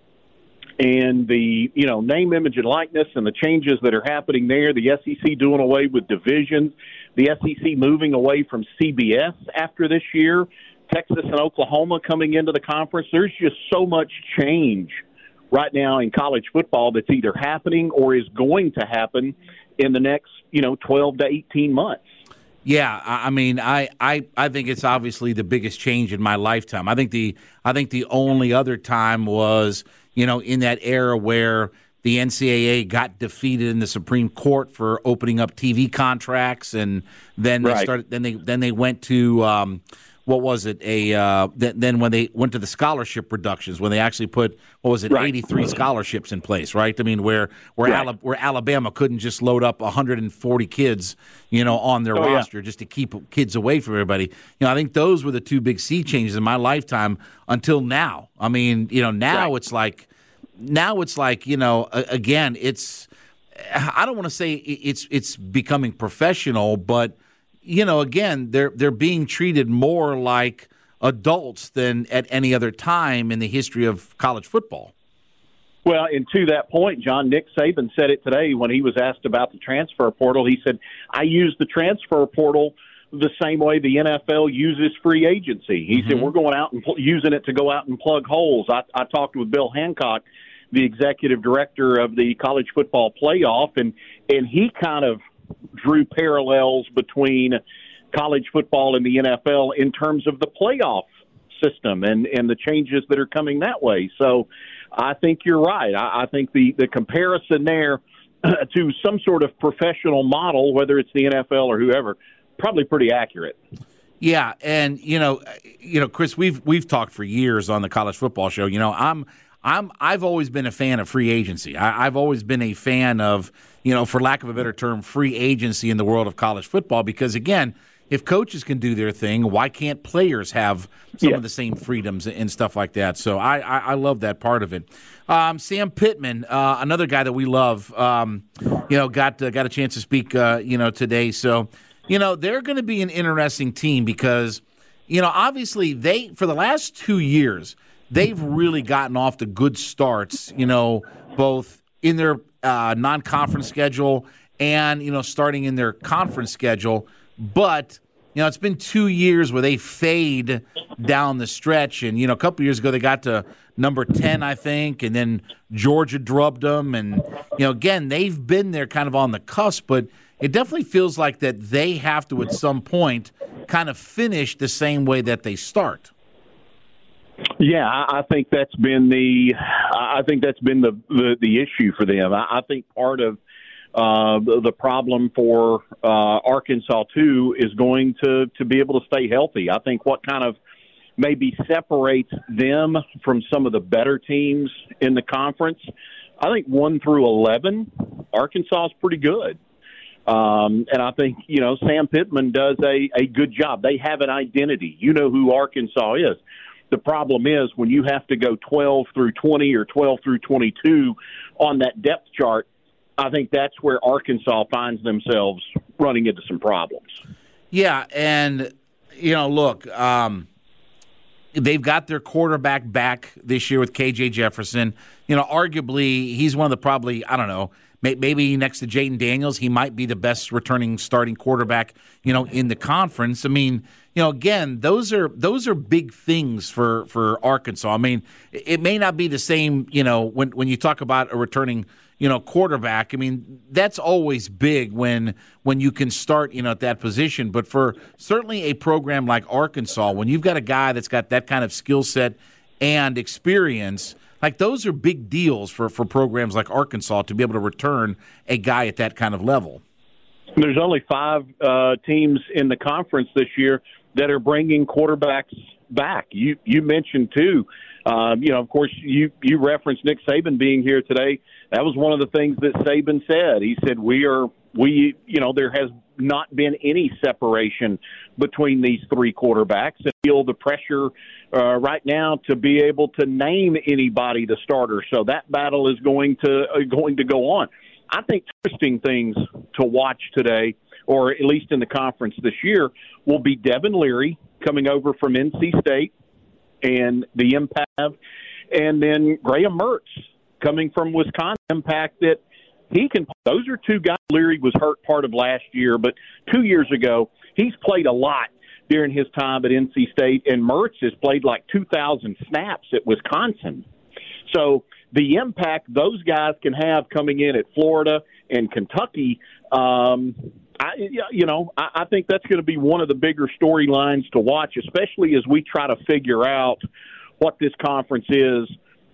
and the, you know, name, image, and likeness and the changes that are happening there, the S E C doing away with divisions, the S E C moving away from C B S after this year, Texas and Oklahoma coming into the conference. There's just so much change right now in college football that's either happening or is going to happen in the next, you know, twelve to eighteen months. Yeah, I mean, I, I, I think it's obviously the biggest change in my lifetime. I think the I think the only other time was, you know, in that era where the N C double A got defeated in the Supreme Court for opening up T V contracts, and then they right. started. Then they then they went to um, what was it? A uh, th- then when they went to the scholarship reductions, when they actually put what was it, right. eighty-three scholarships in place, right? I mean, where where right. Ala- where Alabama couldn't just load up one hundred forty kids, you know, on their oh, roster yeah. just to keep kids away from everybody. You know, I think those were the two big sea changes in my lifetime until now. I mean, you know, now right. it's like now it's like you know, again, it's I don't want to say it's it's becoming professional, but you know, again, they're they're being treated more like adults than at any other time in the history of college football. Well, and to that point, John, Nick Saban said it today when he was asked about the transfer portal. He said, I use the transfer portal the same way the N F L uses free agency. He mm-hmm. said, we're going out and pl- using it to go out and plug holes. I, I talked with Bill Hancock, the executive director of the college football playoff, and, and he kind of drew parallels between college football and the N F L in terms of the playoff system and, and the changes that are coming that way. So I think you're right. I, I think the, the comparison there to some sort of professional model, whether it's the N F L or whoever, probably pretty accurate. Yeah, and you know, you know, Chris, we've we've talked for years on the College Football Show. You know, I'm I'm I've always been a fan of free agency. I, I've always been a fan of, you know, for lack of a better term, free agency in the world of college football. Because again, if coaches can do their thing, why can't players have some yeah. of the same freedoms and stuff like that? So I, I, I love that part of it. Um, Sam Pittman, uh, another guy that we love, um, you know, got uh, got a chance to speak, uh, you know, today. So, you know, they're going to be an interesting team because, you know, obviously they, for the last two years, they've really gotten off to good starts, you know, both in their uh, non-conference schedule and, you know, starting in their conference schedule. But, you know, it's been two years where they fade down the stretch. And, you know, a couple years ago they got to number ten, I think, and then Georgia drubbed them. And, you know, again, they've been there kind of on the cusp, but it definitely feels like that they have to at some point kind of finish the same way that they start. Yeah, I think that's been the I think that's been the the, the issue for them. I, I think part of Uh, the, the problem for uh, Arkansas, too, is going to, to be able to stay healthy. I think what kind of maybe separates them from some of the better teams in the conference, I think one through eleven, Arkansas is pretty good. Um, and I think, you know, Sam Pittman does a, a good job. They have an identity. You know who Arkansas is. The problem is when you have to go twelve through twenty or twelve through twenty-two on that depth chart, I think that's where Arkansas finds themselves running into some problems. Yeah, and, you know, look, um, they've got their quarterback back this year with K J Jefferson. You know, arguably, he's one of the probably, I don't know, maybe next to Jaden Daniels, he might be the best returning starting quarterback, you know, in the conference. I mean, you know, again, those are those are big things for, for Arkansas. I mean, it may not be the same, you know, when, when you talk about a returning you know, quarterback. I mean, that's always big when when you can start, you know, at that position. But for certainly a program like Arkansas, when you've got a guy that's got that kind of skill set and experience, like those are big deals for, for programs like Arkansas to be able to return a guy at that kind of level. There's only five uh, teams in the conference this year that are bringing quarterbacks back. You you mentioned, too, um, you know, of course, you, you referenced Nick Saban being here today. That was one of the things that Saban said. He said, we are, we, you know, there has not been any separation between these three quarterbacks and feel the pressure uh, right now to be able to name anybody the starter. So that battle is going to, uh, going to go on. I think interesting things to watch today, or at least in the conference this year, will be Devin Leary coming over from N C State and the impact, and then Graham Mertz coming from Wisconsin. Impact that he can. Those are two guys. Leary was hurt part of last year, but two years ago he's played a lot during his time at N C State, and Mertz has played like two thousand snaps at Wisconsin. So the impact those guys can have coming in at Florida and Kentucky, um, I, you know, I, I think that's going to be one of the bigger storylines to watch, especially as we try to figure out what this conference is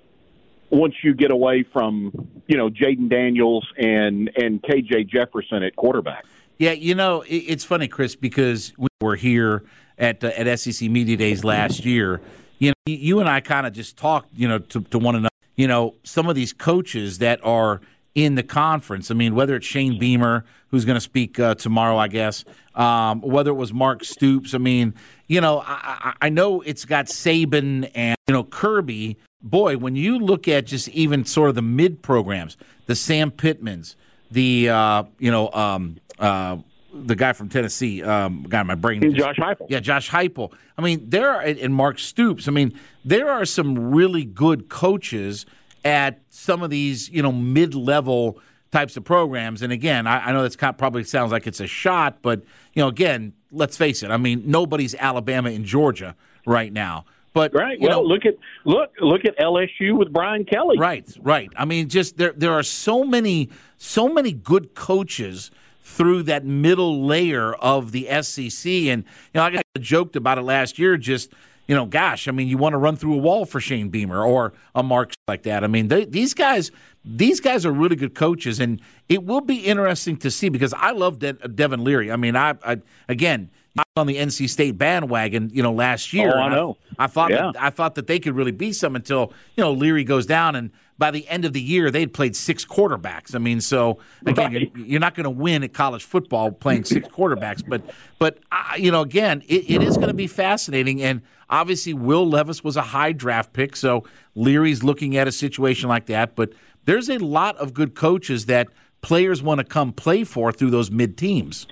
once you get away from, you know, Jaden Daniels and, and K J Jefferson at quarterback. Yeah, you know, it, it's funny, Chris, because we were here at uh, at S E C Media Days last year. You know, you and I kind of just talked, you know, to, to one another. You know, some of these coaches that are in the conference. I mean, whether it's Shane Beamer, who's going to speak uh, tomorrow, I guess, um, whether it was Mark Stoops. I mean, you know, I, I know it's got Saban and, you know, Kirby. Boy, when you look at just even sort of the mid programs, the Sam Pittmans, the, uh, you know, um, uh, the guy from Tennessee, um, guy in my brain. Just, Josh Heupel. Yeah, Josh Heupel. I mean, there are, and Mark Stoops. I mean, there are some really good coaches at some of these, you know, mid-level types of programs. And again, I, I know that's kind of probably sounds like it's a shot, but you know, again, let's face it. I mean, nobody's Alabama and Georgia right now. But right, you well, know, look at look look at L S U with Brian Kelly. Right, right. I mean, just there there are so many so many good coaches through that middle layer of the S E C, and you know, I joked about it last year. Just you know, gosh, I mean, you want to run through a wall for Shane Beamer or a Mark like that. I mean, they, these guys these guys are really good coaches, and it will be interesting to see because I love De- Devin Leary. I mean, I, I again. I was on the N C State bandwagon, you know, last year. Oh, I know. I, I thought yeah. that, I thought that they could really be some until you know Leary goes down, and by the end of the year they'd played six quarterbacks. I mean, so again, right. you're, you're not going to win at college football playing six quarterbacks, but but uh, you know, again, it, it is going to be fascinating, and obviously Will Levis was a high draft pick, so Leary's looking at a situation like that. But there's a lot of good coaches that players want to come play for through those mid teams.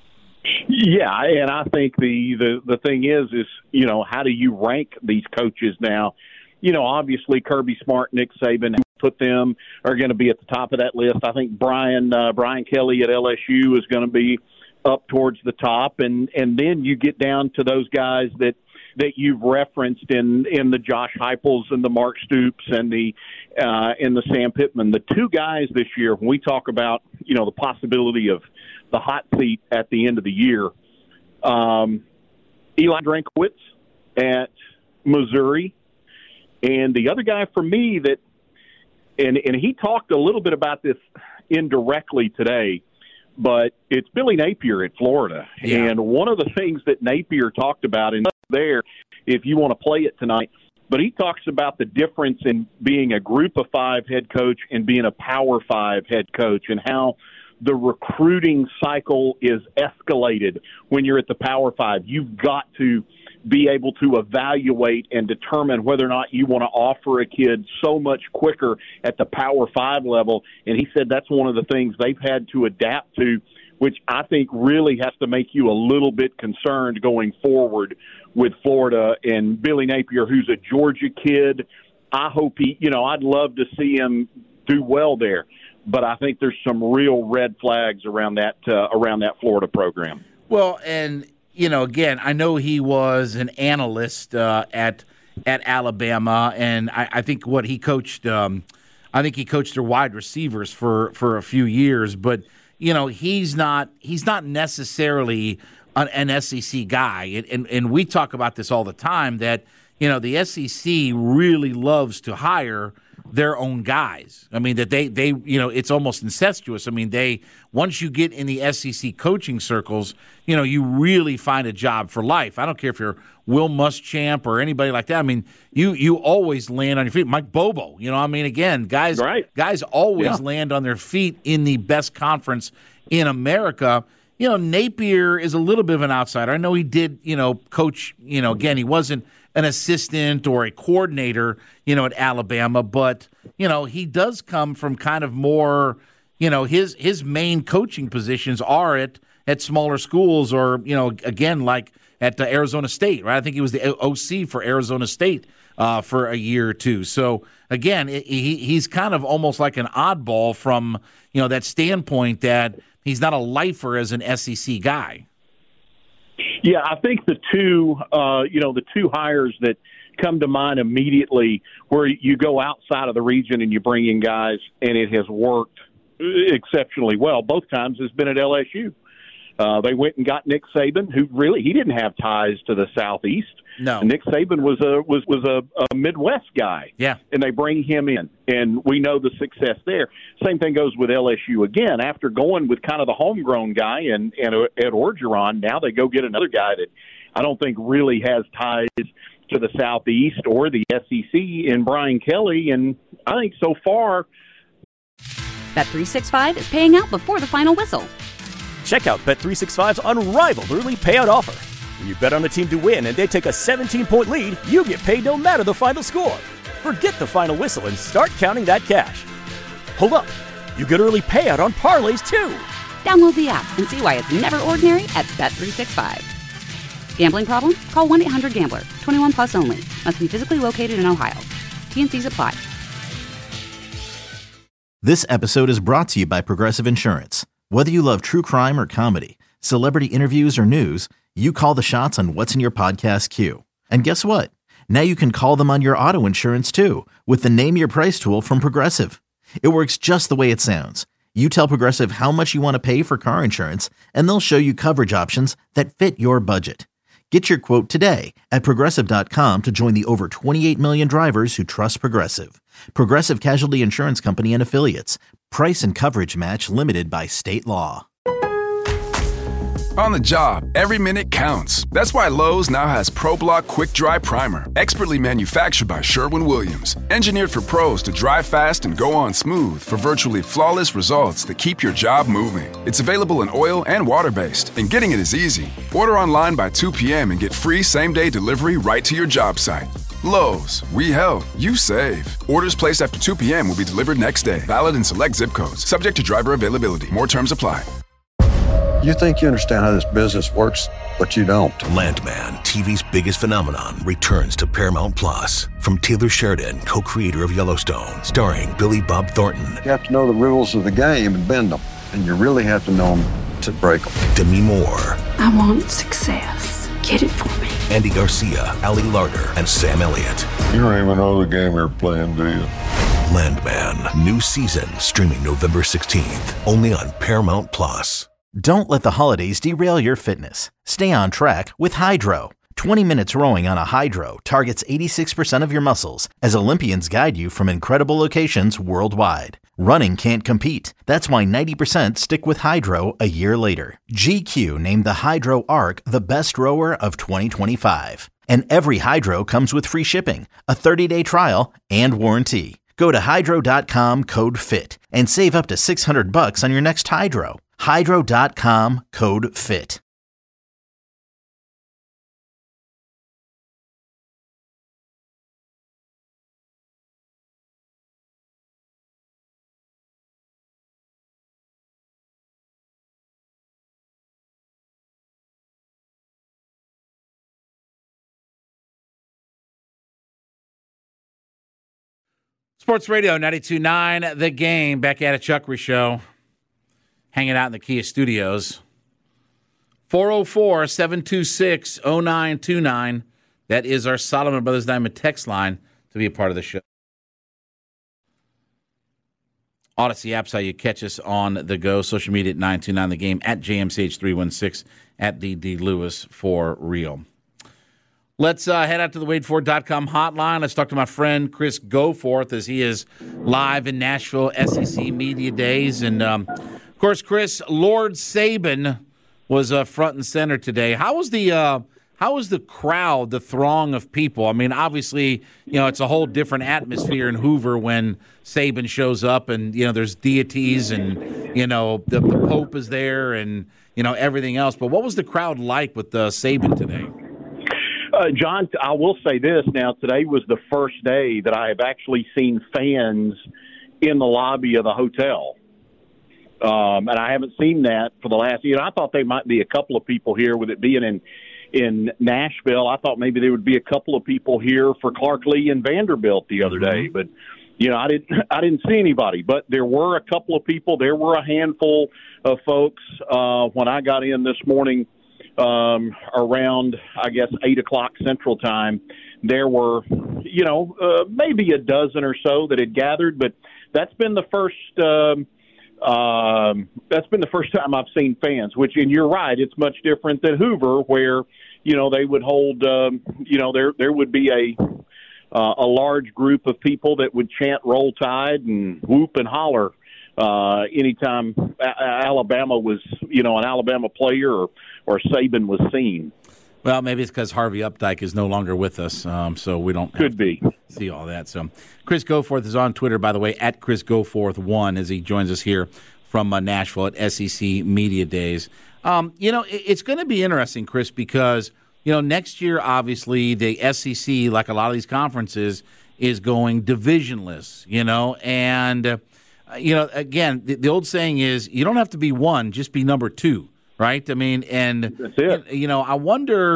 Yeah, and I think the, the, the thing is, is, you know, how do you rank these coaches now? You know, obviously Kirby Smart, Nick Saban, put them are going to be at the top of that list. I think Brian uh, Brian Kelly at L S U is going to be up towards the top, and, and then you get down to those guys that, that you've referenced in, in the Josh Heupels and the Mark Stoops and the uh, and the Sam Pittman. The two guys this year, when we talk about, you know, the possibility of the hot seat at the end of the year, um, Eli Drinkwitz at Missouri, and the other guy for me that, and, and he talked a little bit about this indirectly today, but it's Billy Napier at Florida. Yeah. And one of the things that Napier talked about in there, if you want to play it tonight, but he talks about the difference in being a group of five head coach and being a power five head coach, and how the recruiting cycle is escalated when you're at the Power Five. You've got to be able to evaluate and determine whether or not you want to offer a kid so much quicker at the Power Five level. And he said that's one of the things they've had to adapt to, which I think really has to make you a little bit concerned going forward with Florida. And Billy Napier, who's a Georgia kid, I hope he, you know, I'd love to see him do well there. But I think there's some real red flags around that uh, around that Florida program. Well, and you know, again, I know he was an analyst uh, at at Alabama, and I, I think what he coached, um, I think he coached their wide receivers for, for a few years. But you know, he's not he's not necessarily an, an S E C guy, and, and and we talk about this all the time that you know the S E C really loves to hire their own guys. I mean, that they, they, you know, it's almost incestuous. I mean, they, once you get in the S E C coaching circles, you know, you really find a job for life. I don't care if you're Will Muschamp or anybody like that. I mean, you, you always land on your feet. Mike Bobo, you know, I mean, again, guys, right. guys always yeah. land on their feet in the best conference in America. You know, Napier is a little bit of an outsider. I know he did, you know, coach, you know, again, he wasn't an assistant or a coordinator, you know, at Alabama, but, you know, he does come from kind of more, you know, his his main coaching positions are at, at smaller schools or, you know, again, like at the Arizona State, right? I think he was the O C for Arizona State uh, for a year or two. So, again, it, he he's kind of almost like an oddball from, you know, that standpoint that he's not a lifer as an S E C guy. Yeah, I think the two, uh, you know, the two hires that come to mind immediately where you go outside of the region and you bring in guys and it has worked exceptionally well both times has been at L S U. Uh, they went and got Nick Saban, who really, he didn't have ties to the Southeast. No. Nick Saban was a was was a, a Midwest guy. Yeah. And they bring him in, and we know the success there. Same thing goes with L S U again. After going with kind of the homegrown guy and, and Ed Orgeron, now they go get another guy that I don't think really has ties to the Southeast or the S E C in Brian Kelly. And I think so far, Bet three sixty-five is paying out before the final whistle. Check out Bet three sixty-five's unrivaled early payout offer. When you bet on a team to win and they take a seventeen-point lead, you get paid no matter the final score. Forget the final whistle and start counting that cash. Hold up. You get early payout on parlays, too. Download the app and see why it's never ordinary at Bet three sixty-five. Gambling problem? Call one eight hundred gambler. twenty-one plus only. Must be physically located in Ohio. T and C's apply. This episode is brought to you by Progressive Insurance. Whether you love true crime or comedy, celebrity interviews or news, you call the shots on what's in your podcast queue. And guess what? Now you can call them on your auto insurance too with the Name Your Price tool from Progressive. It works just the way it sounds. You tell Progressive how much you want to pay for car insurance, and they'll show you coverage options that fit your budget. Get your quote today at Progressive dot com to join the over twenty-eight million drivers who trust Progressive. Progressive Casualty Insurance Company and Affiliates. Price and coverage match limited by state law. On the job, every minute counts. That's why Lowe's now has ProBlock Quick Dry Primer, expertly manufactured by Sherwin-Williams. Engineered for pros to dry fast and go on smooth for virtually flawless results that keep your job moving. It's available in oil and water-based, and getting it is easy. Order online by two p.m. and get free same-day delivery right to your job site. Lowe's, we help, you save. Orders placed after two p.m. will be delivered next day. Valid in select zip codes. Subject to driver availability. More terms apply. You think you understand how this business works, but you don't. Landman, T V's biggest phenomenon, returns to Paramount Plus. From Taylor Sheridan, co-creator of Yellowstone, starring Billy Bob Thornton. You have to know the rules of the game and bend them, and you really have to know them to break them. Demi Moore. I want success. Get it for me. Andy Garcia, Ali Larter, and Sam Elliott. You don't even know the game you're playing, do you? Landman, new season, streaming November sixteenth, only on Paramount Plus. Don't let the holidays derail your fitness. Stay on track with Hydro. twenty minutes rowing on a Hydro targets eighty-six percent of your muscles as Olympians guide you from incredible locations worldwide. Running can't compete. That's why ninety percent stick with Hydro a year later. G Q named the Hydro Arc the best rower of twenty twenty-five. And every Hydro comes with free shipping, a thirty-day trial, and warranty. Go to hydro dot com, code FIT, and save up to six hundred bucks on your next Hydro. hydro dot com, code FIT. Sports Radio ninety-two point nine, The Game, back at a Chuckery Show, hanging out in the Kia studios. four oh four, seven two six, oh nine two nine. That is our Solomon Brothers Diamond text line to be a part of the show. Odyssey app's how you catch us on the go. Social media at nine two nine The Game, at J M C H three one six, at D D Lewis for real. Let's uh, head out to the Wade Ford dot com hotline. Let's talk to my friend Chris Goforth as he is live in Nashville S E C Media Days. And, um, of course, Chris, Lord Saban was uh, front and center today. How was the uh, how was the crowd, the throng of people? I mean, obviously, you know, it's a whole different atmosphere in Hoover when Saban shows up and, you know, there's deities and, you know, the, the Pope is there and, you know, everything else. But what was the crowd like with uh, Saban today? Uh, John, I will say this. Now, today was the first day that I have actually seen fans in the lobby of the hotel. Um, and I haven't seen that for the last, you know, I thought there might be a couple of people here with it being in, in Nashville. I thought maybe there would be a couple of people here for Clark Lee and Vanderbilt the other day, but, you know, I didn't, I didn't see anybody, but there were a couple of people. There were a handful of folks, uh, when I got in this morning, um, around, I guess, eight o'clock Central Time. There were, you know, uh, maybe a dozen or so that had gathered, but that's been the first, um, Um, that's been the first time I've seen fans, which, and you're right, it's much different than Hoover, where, you know, they would hold, um, you know, there there would be a uh, a large group of people that would chant Roll Tide and whoop and holler uh, anytime a- Alabama was, you know, an Alabama player or, or Saban was seen. Well, maybe it's because Harvey Updike is no longer with us, um, so we don't Could be. see all that. So, Chris Goforth is on Twitter, by the way, at Chris Goforth one, as he joins us here from uh, Nashville at S E C Media Days. Um, you know, it, it's going to be interesting, Chris, because, you know, next year, obviously, the S E C, like a lot of these conferences, is going divisionless, you know, and, uh, you know, again, the, the old saying is you don't have to be one, just be number two. Right? I mean, and, That's it. you know, I wonder,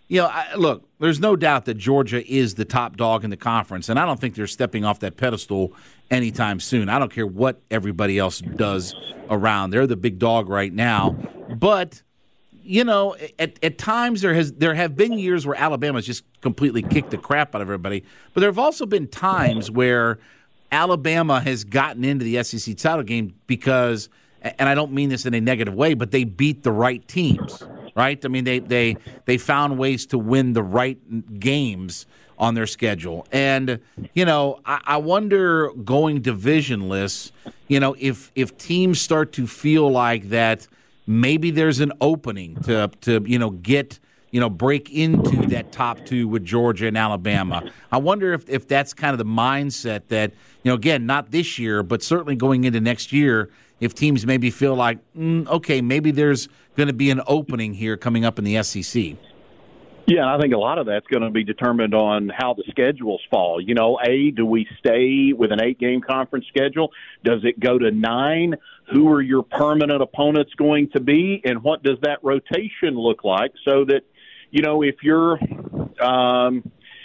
you know, I, look, there's no doubt that Georgia is the top dog in the conference, and I don't think they're stepping off that pedestal anytime soon. I don't care what everybody else does around. They're the big dog right now. But, you know, at, at times there has there have been years where Alabama's just completely kicked the crap out of everybody. But there have also been times where Alabama has gotten into the S E C title game because, and I don't mean this in a negative way, but they beat the right teams, right? I mean, they they they found ways to win the right games on their schedule. And, you know, I, I wonder going divisionless, you know, if if teams start to feel like that maybe there's an opening to, to you know, get, you know, break into that top two with Georgia and Alabama. I wonder if, if that's kind of the mindset that, you know, again, not this year, but certainly going into next year, if teams maybe feel like, mm, okay, maybe there's going to be an opening here coming up in the S E C. Yeah, I think a lot of that's going to be determined on how the schedules fall. You know, A, do we stay with an eight-game conference schedule? Does it go to nine? Who are your permanent opponents going to be? And what does that rotation look like so that, you know, if you're, um,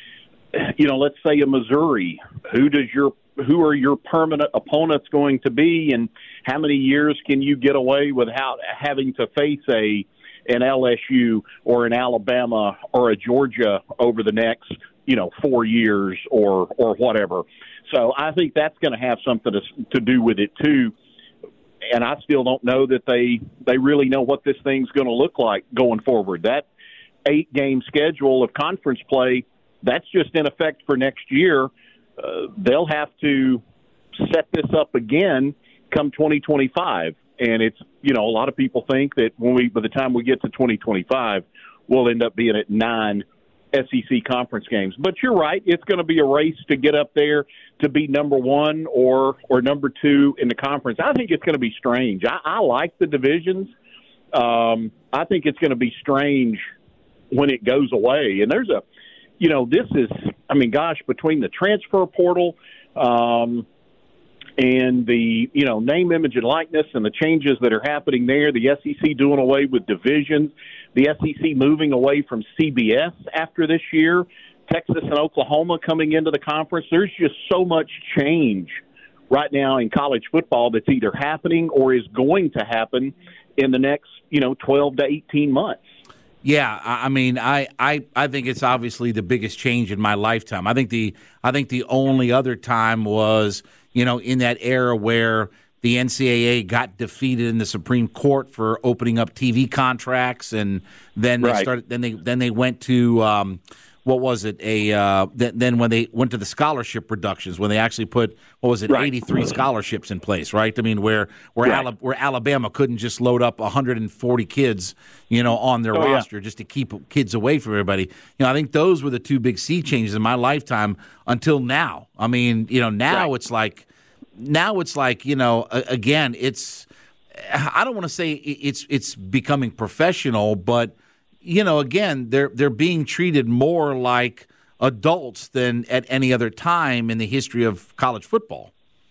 you know, let's say a Missouri, who does your who are your permanent opponents going to be, and how many years can you get away without having to face a an L S U or an Alabama or a Georgia over the next, you know, four years or or whatever. So I think that's going to have something to, to do with it too. And I still don't know that they they really know what this thing's going to look like going forward. That eight-game schedule of conference play, that's just in effect for next year. Uh, they'll have to set this up again come twenty twenty-five. And it's, you know, a lot of people think that when we, by the time we get to twenty twenty-five, we'll end up being at nine S E C conference games. But you're right. It's going to be a race to get up there to be number one or, or number two in the conference. I think it's going to be strange. I, I like the divisions. Um, I think it's going to be strange when it goes away. And there's a, you know, this is, I mean, gosh, between the transfer portal, um, and the, you know, name, image, and likeness and the changes that are happening there, the S E C doing away with divisions, the S E C moving away from C B S after this year, Texas and Oklahoma coming into the conference. There's just so much change right now in college football that's either happening or is going to happen in the next, you know, twelve to eighteen months. Yeah, I mean, I, I, I think it's obviously the biggest change in my lifetime. I think the I think the only other time was, you know, in that era where the N C double A got defeated in the Supreme Court for opening up T V contracts, and then they right. started. Then they then they went to um, what was it? A uh, th- then when they went to the scholarship reductions, when they actually put what was it, right. eighty-three scholarships in place, right? I mean, where where right. Ala- where Alabama couldn't just load up one hundred forty kids, you know, on their oh, roster yeah. just to keep kids away from everybody. You know, I think those were the two big sea changes in my lifetime until now. I mean, you know, now right. it's like. Now it's like, you know, again, it's, I don't want to say it's it's becoming professional, but, you know, again, they're they're being treated more like adults than at any other time in the history of college football.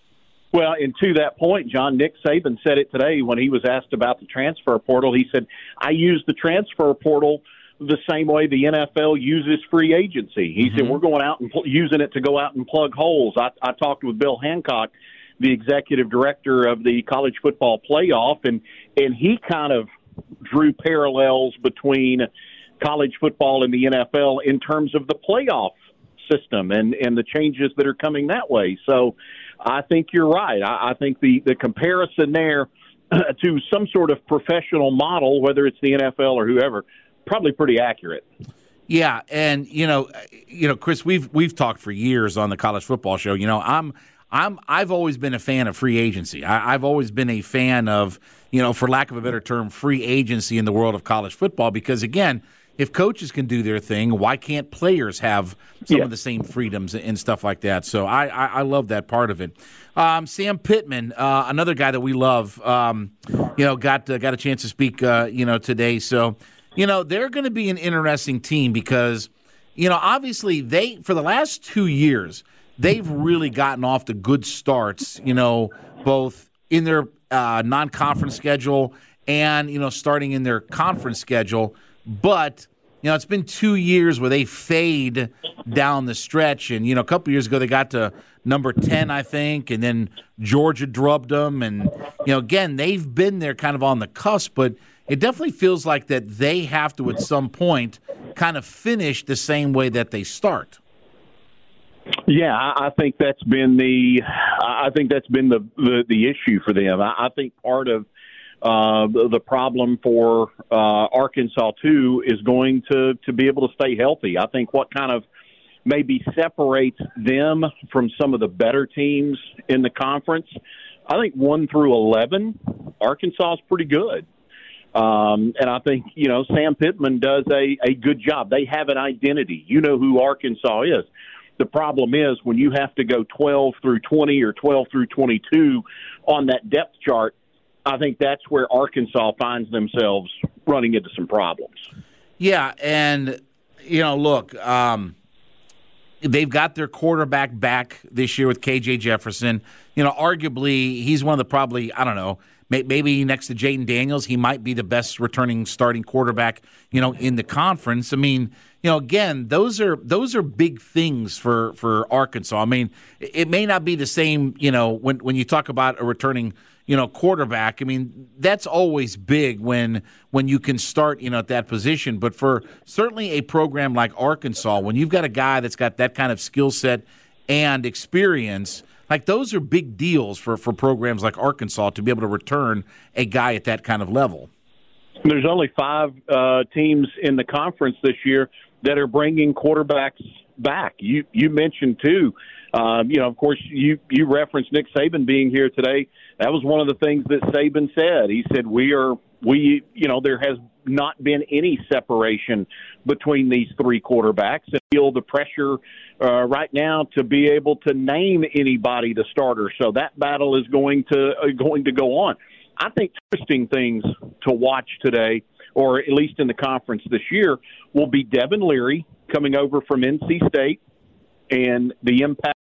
Well, and to that point, John, Nick Saban said it today when he was asked about the transfer portal. He said, I use the transfer portal the same way the N F L uses free agency. He mm-hmm. said, we're going out and pl- using it to go out and plug holes. I, I talked with Bill Hancock, the executive director of the college football playoff, and, and he kind of drew parallels between college football and the N F L in terms of the playoff system and, and the changes that are coming that way. So I think you're right. I, I think the, the comparison there to some sort of professional model, whether it's the N F L or whoever, probably pretty accurate. Yeah, and you know, you know, Chris, we've we've talked for years on the College Football Show. You know, I'm I'm I've always been a fan of free agency. I, I've always been a fan of, you know, for lack of a better term, free agency in the world of college football. Because again, if coaches can do their thing, why can't players have some yeah. of the same freedoms and stuff like that? So I I, I love that part of it. Um, Sam Pittman, uh, another guy that we love, um, you know, got uh, got a chance to speak, uh, you know, today. So. You know, they're going to be an interesting team because, you know, obviously they, for the last two years, they've really gotten off to good starts, you know, both in their uh, non-conference schedule and, you know, starting in their conference schedule. But You know, it's been two years where they fade down the stretch. And, you know, a couple years ago they got to number ten, I think, and then Georgia drubbed them. And, you know, again, they've been there kind of on the cusp, but it definitely feels like that they have to at some point kind of finish the same way that they start. Yeah, I think that's been the I think that's been the the, the issue for them. I, I think part of uh, the, the problem for uh, Arkansas too is going to to be able to stay healthy. I think what kind of maybe separates them from some of the better teams in the conference, I think one through eleven, Arkansas is pretty good. Um, and I think, you know, Sam Pittman does a, a good job. They have an identity. You know who Arkansas is. The problem is when you have to go twelve through twenty or twelve through twenty-two on that depth chart, I think that's where Arkansas finds themselves running into some problems. Yeah, and, you know, look, um, they've got their quarterback back this year with K J Jefferson. You know, arguably, he's one of the probably, I don't know, maybe next to Jayden Daniels, he might be the best returning starting quarterback, you know, in the conference. I mean, you know, again, those are those are big things for, for Arkansas. I mean, it may not be the same, you know, when when you talk about a returning, you know, quarterback. I mean, that's always big when when you can start, you know, at that position. But for certainly a program like Arkansas, when you've got a guy that's got that kind of skill set and experience, like those are big deals for, for programs like Arkansas to be able to return a guy at that kind of level. There's only five uh, teams in the conference this year that are bringing quarterbacks back. You you mentioned two. Um, you know, of course, you you referenced Nick Saban being here today. That was one of the things that Saban said. He said we are we you know there has not been any separation between these three quarterbacks, and feel the pressure uh, right now to be able to name anybody the starter. So that battle is going to uh, going to go on. I think interesting things to watch today, or at least in the conference this year, will be Devin Leary coming over from N C State and the impact,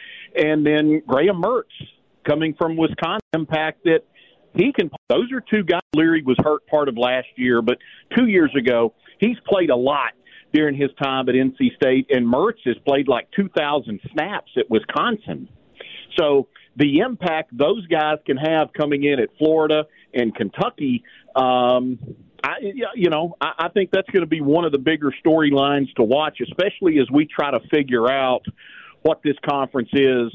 and then Graham Mertz coming from Wisconsin. Impact that he can. Those are two guys. Leary was hurt part of last year, but two years ago he's played a lot during his time at N C State, and Mertz has played like two thousand snaps at Wisconsin. So the impact those guys can have coming in at Florida and Kentucky, um, I, you know, I, I think that's going to be one of the bigger storylines to watch, especially as we try to figure out what this conference is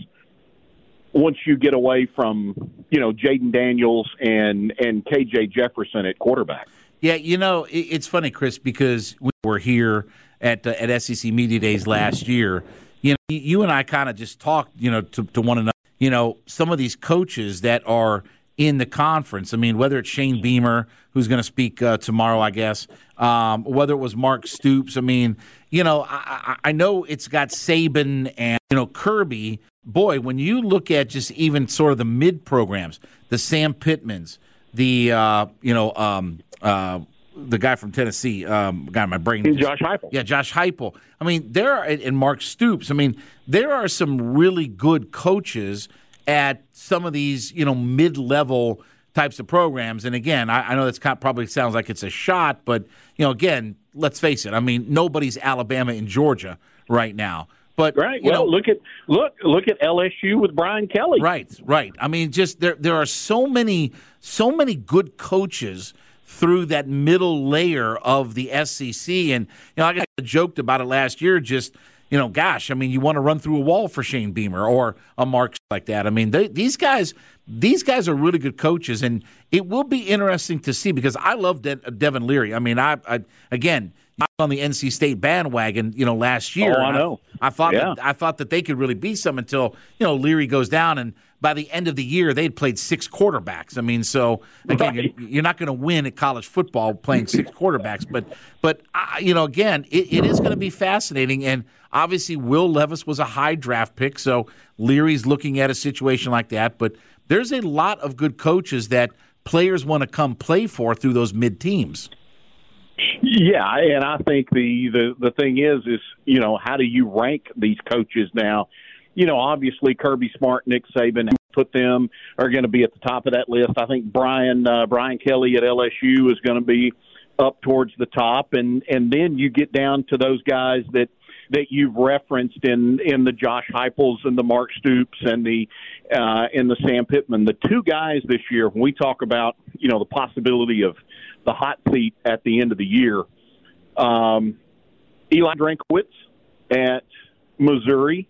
once you get away from, you know, Jayden Daniels and, and K J Jefferson at quarterback. Yeah, you know, it, it's funny, Chris, because we were here at uh, at S E C Media Days last year. You know, you and I kind of just talked, you know, to, to one another. You know, some of these coaches that are in the conference. I mean, whether it's Shane Beamer, who's going to speak uh, tomorrow, I guess, um, whether it was Mark Stoops. I mean, you know, I, I know it's got Saban and, you know, Kirby. Boy, when you look at just even sort of the mid programs, the Sam Pittmans, the, uh, you know, um, uh, the guy from Tennessee, um, guy in my brain. Just, Josh Heupel. Yeah, Josh Heupel. I mean, there are, and Mark Stoops. I mean, there are some really good coaches at some of these, you know, mid-level types of programs. And again, I, I know that's kind of probably sounds like it's a shot, but, you know, again, let's face it. I mean, nobody's Alabama and Georgia right now. But right, you well, know, look at look look at L S U with Brian Kelly. Right, right. I mean, just there there are so many so many good coaches through that middle layer of the S E C, and you know, I got joked about it last year. Just you know, gosh, I mean, you want to run through a wall for Shane Beamer or a Mark like that. I mean, they, these guys these guys are really good coaches, and it will be interesting to see because I love De- Devin Leary. I mean, I, I again. I was on the N C State bandwagon, you know, last year. Oh, I know. I, I thought yeah. that, I thought that they could really be some until, you know, Leary goes down, and by the end of the year, they'd played six quarterbacks. I mean, so again, right. you're, you're not going to win at college football playing six quarterbacks, but but uh, you know, again, it, it is going to be fascinating, and obviously, Will Levis was a high draft pick, so Leary's looking at a situation like that. But there's a lot of good coaches that players want to come play for through those mid teams. Yeah, and I think the, the, the thing is, is, you know, how do you rank these coaches now? You know, obviously Kirby Smart, Nick Saban, put them are going to be at the top of that list. I think Brian uh, Brian Kelly at L S U is going to be up towards the top, and, and then you get down to those guys that, that you've referenced in, in the Josh Heupels and the Mark Stoops and the uh, and the Sam Pittman. The two guys this year, when we talk about, you know, the possibility of the hot seat at the end of the year, um, Eli Drinkwitz at Missouri,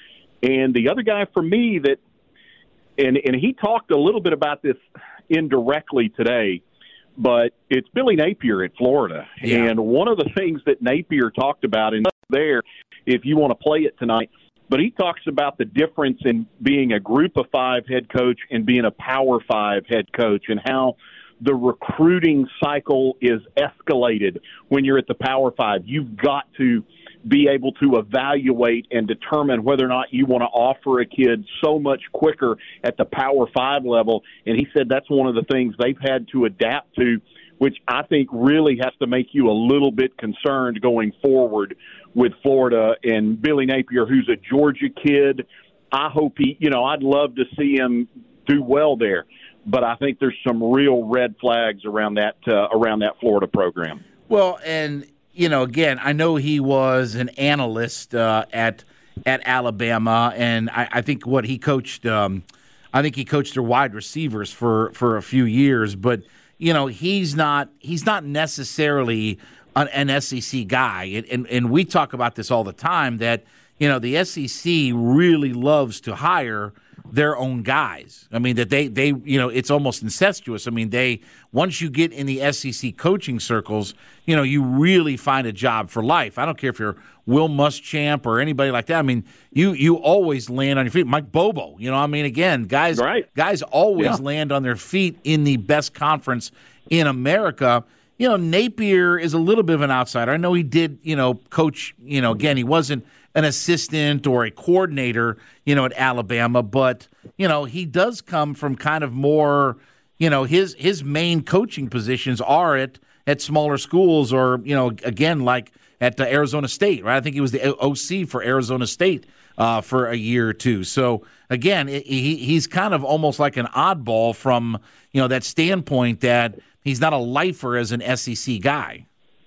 and the other guy for me that, and, and he talked a little bit about this indirectly today, but it's Billy Napier at Florida. Yeah. And one of the things that Napier talked about in there, if you want to play it tonight, but he talks about the difference in being a group of five head coach and being a power five head coach, and how the recruiting cycle is escalated when you're at the power five. You've got to be able to evaluate and determine whether or not you want to offer a kid so much quicker at the power five level. And he said that's one of the things they've had to adapt to, which I think really has to make you a little bit concerned going forward with Florida. And Billy Napier, who's a Georgia kid, I hope he, you know, I'd love to see him do well there. But I think there's some real red flags around that uh, around that Florida program. Well, and, you know, again, I know he was an analyst uh, at at Alabama, and I, I think what he coached, um, I think he coached their wide receivers for, for a few years, but you know, he's not he's not necessarily an, an S E C guy. And, and and we talk about this all the time that, you know, the S E C really loves to hire their own guys. I mean, that they, they you know, it's almost incestuous. I mean, they once you get in the S E C coaching circles, you know, you really find a job for life. I don't care if you're Will Muschamp or anybody like that. I mean, you you always land on your feet. Mike Bobo, you know, I mean, again, guys, right. guys always Yeah. land on their feet in the best conference in America. You know, Napier is a little bit of an outsider. I know he did, you know, coach, you know, again, he wasn't an assistant or a coordinator, you know, at Alabama, but, you know, he does come from kind of more, you know, his his main coaching positions are at, at smaller schools or, you know, again, like at uh, Arizona State, right? I think he was the O C for Arizona State uh, for a year or two. So, again, it, he he's kind of almost like an oddball from, you know, that standpoint that he's not a lifer as an S E C guy.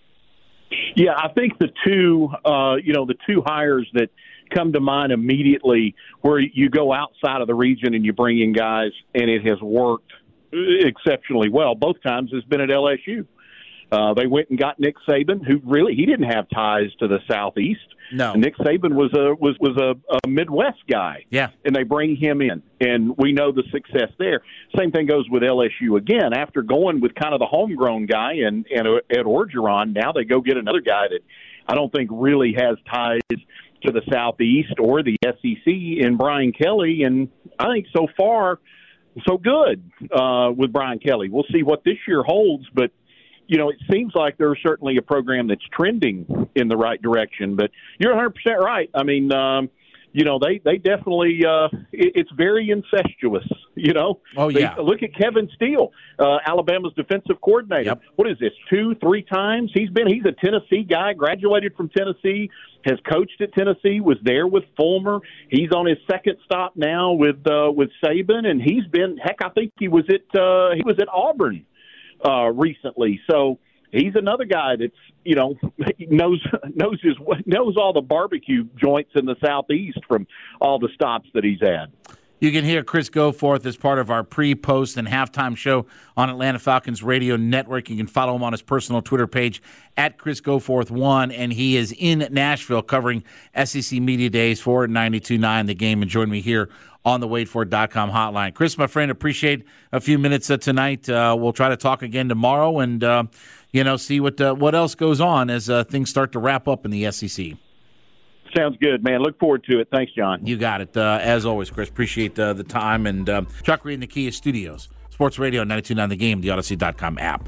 Yeah, I think the two, uh, you know, the two hires that come to mind immediately where you go outside of the region and you bring in guys and it has worked exceptionally well both times has been at L S U. Uh, they went and got Nick Saban, who really he didn't have ties to the Southeast. No, Nick Saban was a was was a, a Midwest guy. Yeah, and they bring him in, and we know the success there. Same thing goes with L S U again. After going with kind of the homegrown guy and and Ed Orgeron, now they go get another guy that I don't think really has ties to the Southeast or the S E C in Brian Kelly, and I think so far so good uh, with Brian Kelly. We'll see what this year holds, but. You know, it seems like there's certainly a program that's trending in the right direction. But you're one hundred percent right. I mean, um, you know, they, they definitely uh, – it, it's very incestuous, you know. Oh, yeah. They, look at Kevin Steele, uh, Alabama's defensive coordinator. Yep. What is this, two, three times? He's been – he's a Tennessee guy, graduated from Tennessee, has coached at Tennessee, was there with Fulmer. He's on his second stop now with uh, with Saban, and he's been – heck, I think he was at uh, he was at Auburn. Uh, recently, so he's another guy that's you know knows knows his knows all the barbecue joints in the Southeast from all the stops that he's had. You can hear Chris Goforth as part of our pre, post, and halftime show on Atlanta Falcons Radio Network. You can follow him on his personal Twitter page at Chris Goforth one, and he is in Nashville covering S E C Media Days for ninety-two point nine The Game, and join me here on the wait for it dot com hotline. Chris, my friend, appreciate a few minutes uh, tonight. Uh, we'll try to talk again tomorrow and, uh, you know, see what uh, what else goes on as uh, things start to wrap up in the S E C. Sounds good, man. Look forward to it. Thanks, John. You got it. Uh, as always, Chris, appreciate uh, the time. And uh, Chuck Reed in the Kia Studios. Sports Radio ninety-two point nine The Game, the Odyssey dot com app.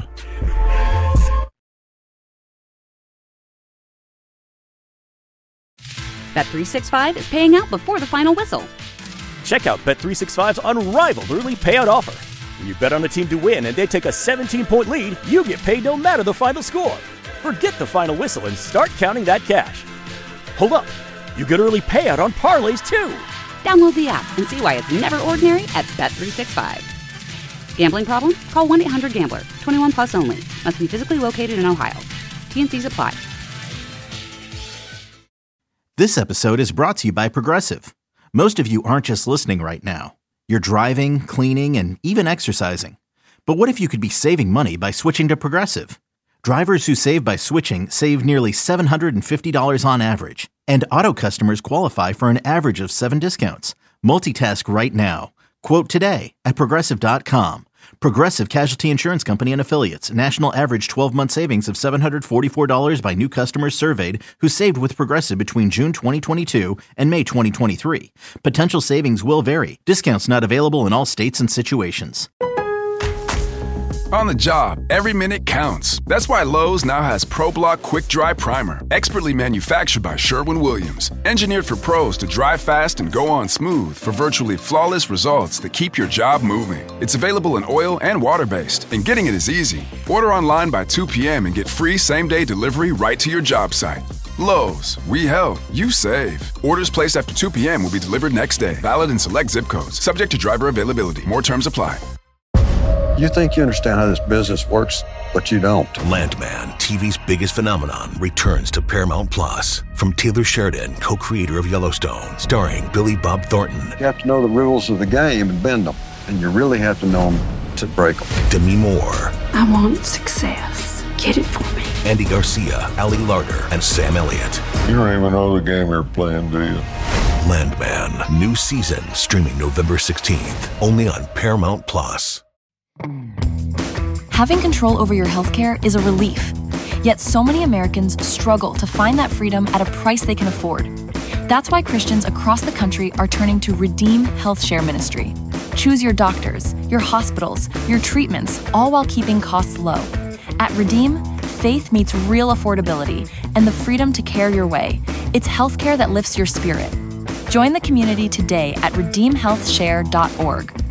Bet three sixty-five is paying out before the final whistle. Check out Bet three sixty-five's unrivaled early payout offer. When you bet on a team to win and they take a seventeen-point lead, you get paid no matter the final score. Forget the final whistle and start counting that cash. Hold up. You get early payout on parlays, too. Download the app and see why it's never ordinary at Bet three sixty-five. Gambling problem? Call one eight hundred gambler. twenty-one plus only. Must be physically located in Ohio. T N Cs apply. This episode is brought to you by Progressive. Most of you aren't just listening right now. You're driving, cleaning, and even exercising. But what if you could be saving money by switching to Progressive? Drivers who save by switching save nearly seven hundred fifty dollars on average. And auto customers qualify for an average of seven discounts. Multitask right now. Quote today at Progressive dot com. Progressive Casualty Insurance Company and Affiliates. National average twelve-month savings of seven hundred forty-four dollars by new customers surveyed who saved with Progressive between June twenty twenty-two and May twenty twenty-three. Potential savings will vary. Discounts not available in all states and situations. On the job, every minute counts. That's why Lowe's now has ProBlock Quick Dry Primer, expertly manufactured by Sherwin-Williams. Engineered for pros to dry fast and go on smooth for virtually flawless results that keep your job moving. It's available in oil and water-based, and getting it is easy. Order online by two p.m. and get free same-day delivery right to your job site. Lowe's, we help, you save. Orders placed after two p.m. will be delivered next day. Valid in select zip codes. Subject to driver availability. More terms apply. You think you understand how this business works, but you don't. Landman, T V's biggest phenomenon, returns to Paramount Plus. From Taylor Sheridan, co-creator of Yellowstone, starring Billy Bob Thornton. You have to know the rules of the game and bend them. And you really have to know them to break them. Demi Moore. I want success. Get it for me. Andy Garcia, Ali Larter, and Sam Elliott. You don't even know the game you're playing, do you? Landman, new season, streaming November sixteenth, only on Paramount Plus. Having control over your healthcare is a relief. Yet so many Americans struggle to find that freedom at a price they can afford. That's why Christians across the country are turning to Redeem Health Share Ministry. Choose your doctors, your hospitals, your treatments, all while keeping costs low. At Redeem, faith meets real affordability and the freedom to care your way. It's healthcare that lifts your spirit. Join the community today at redeem health share dot org.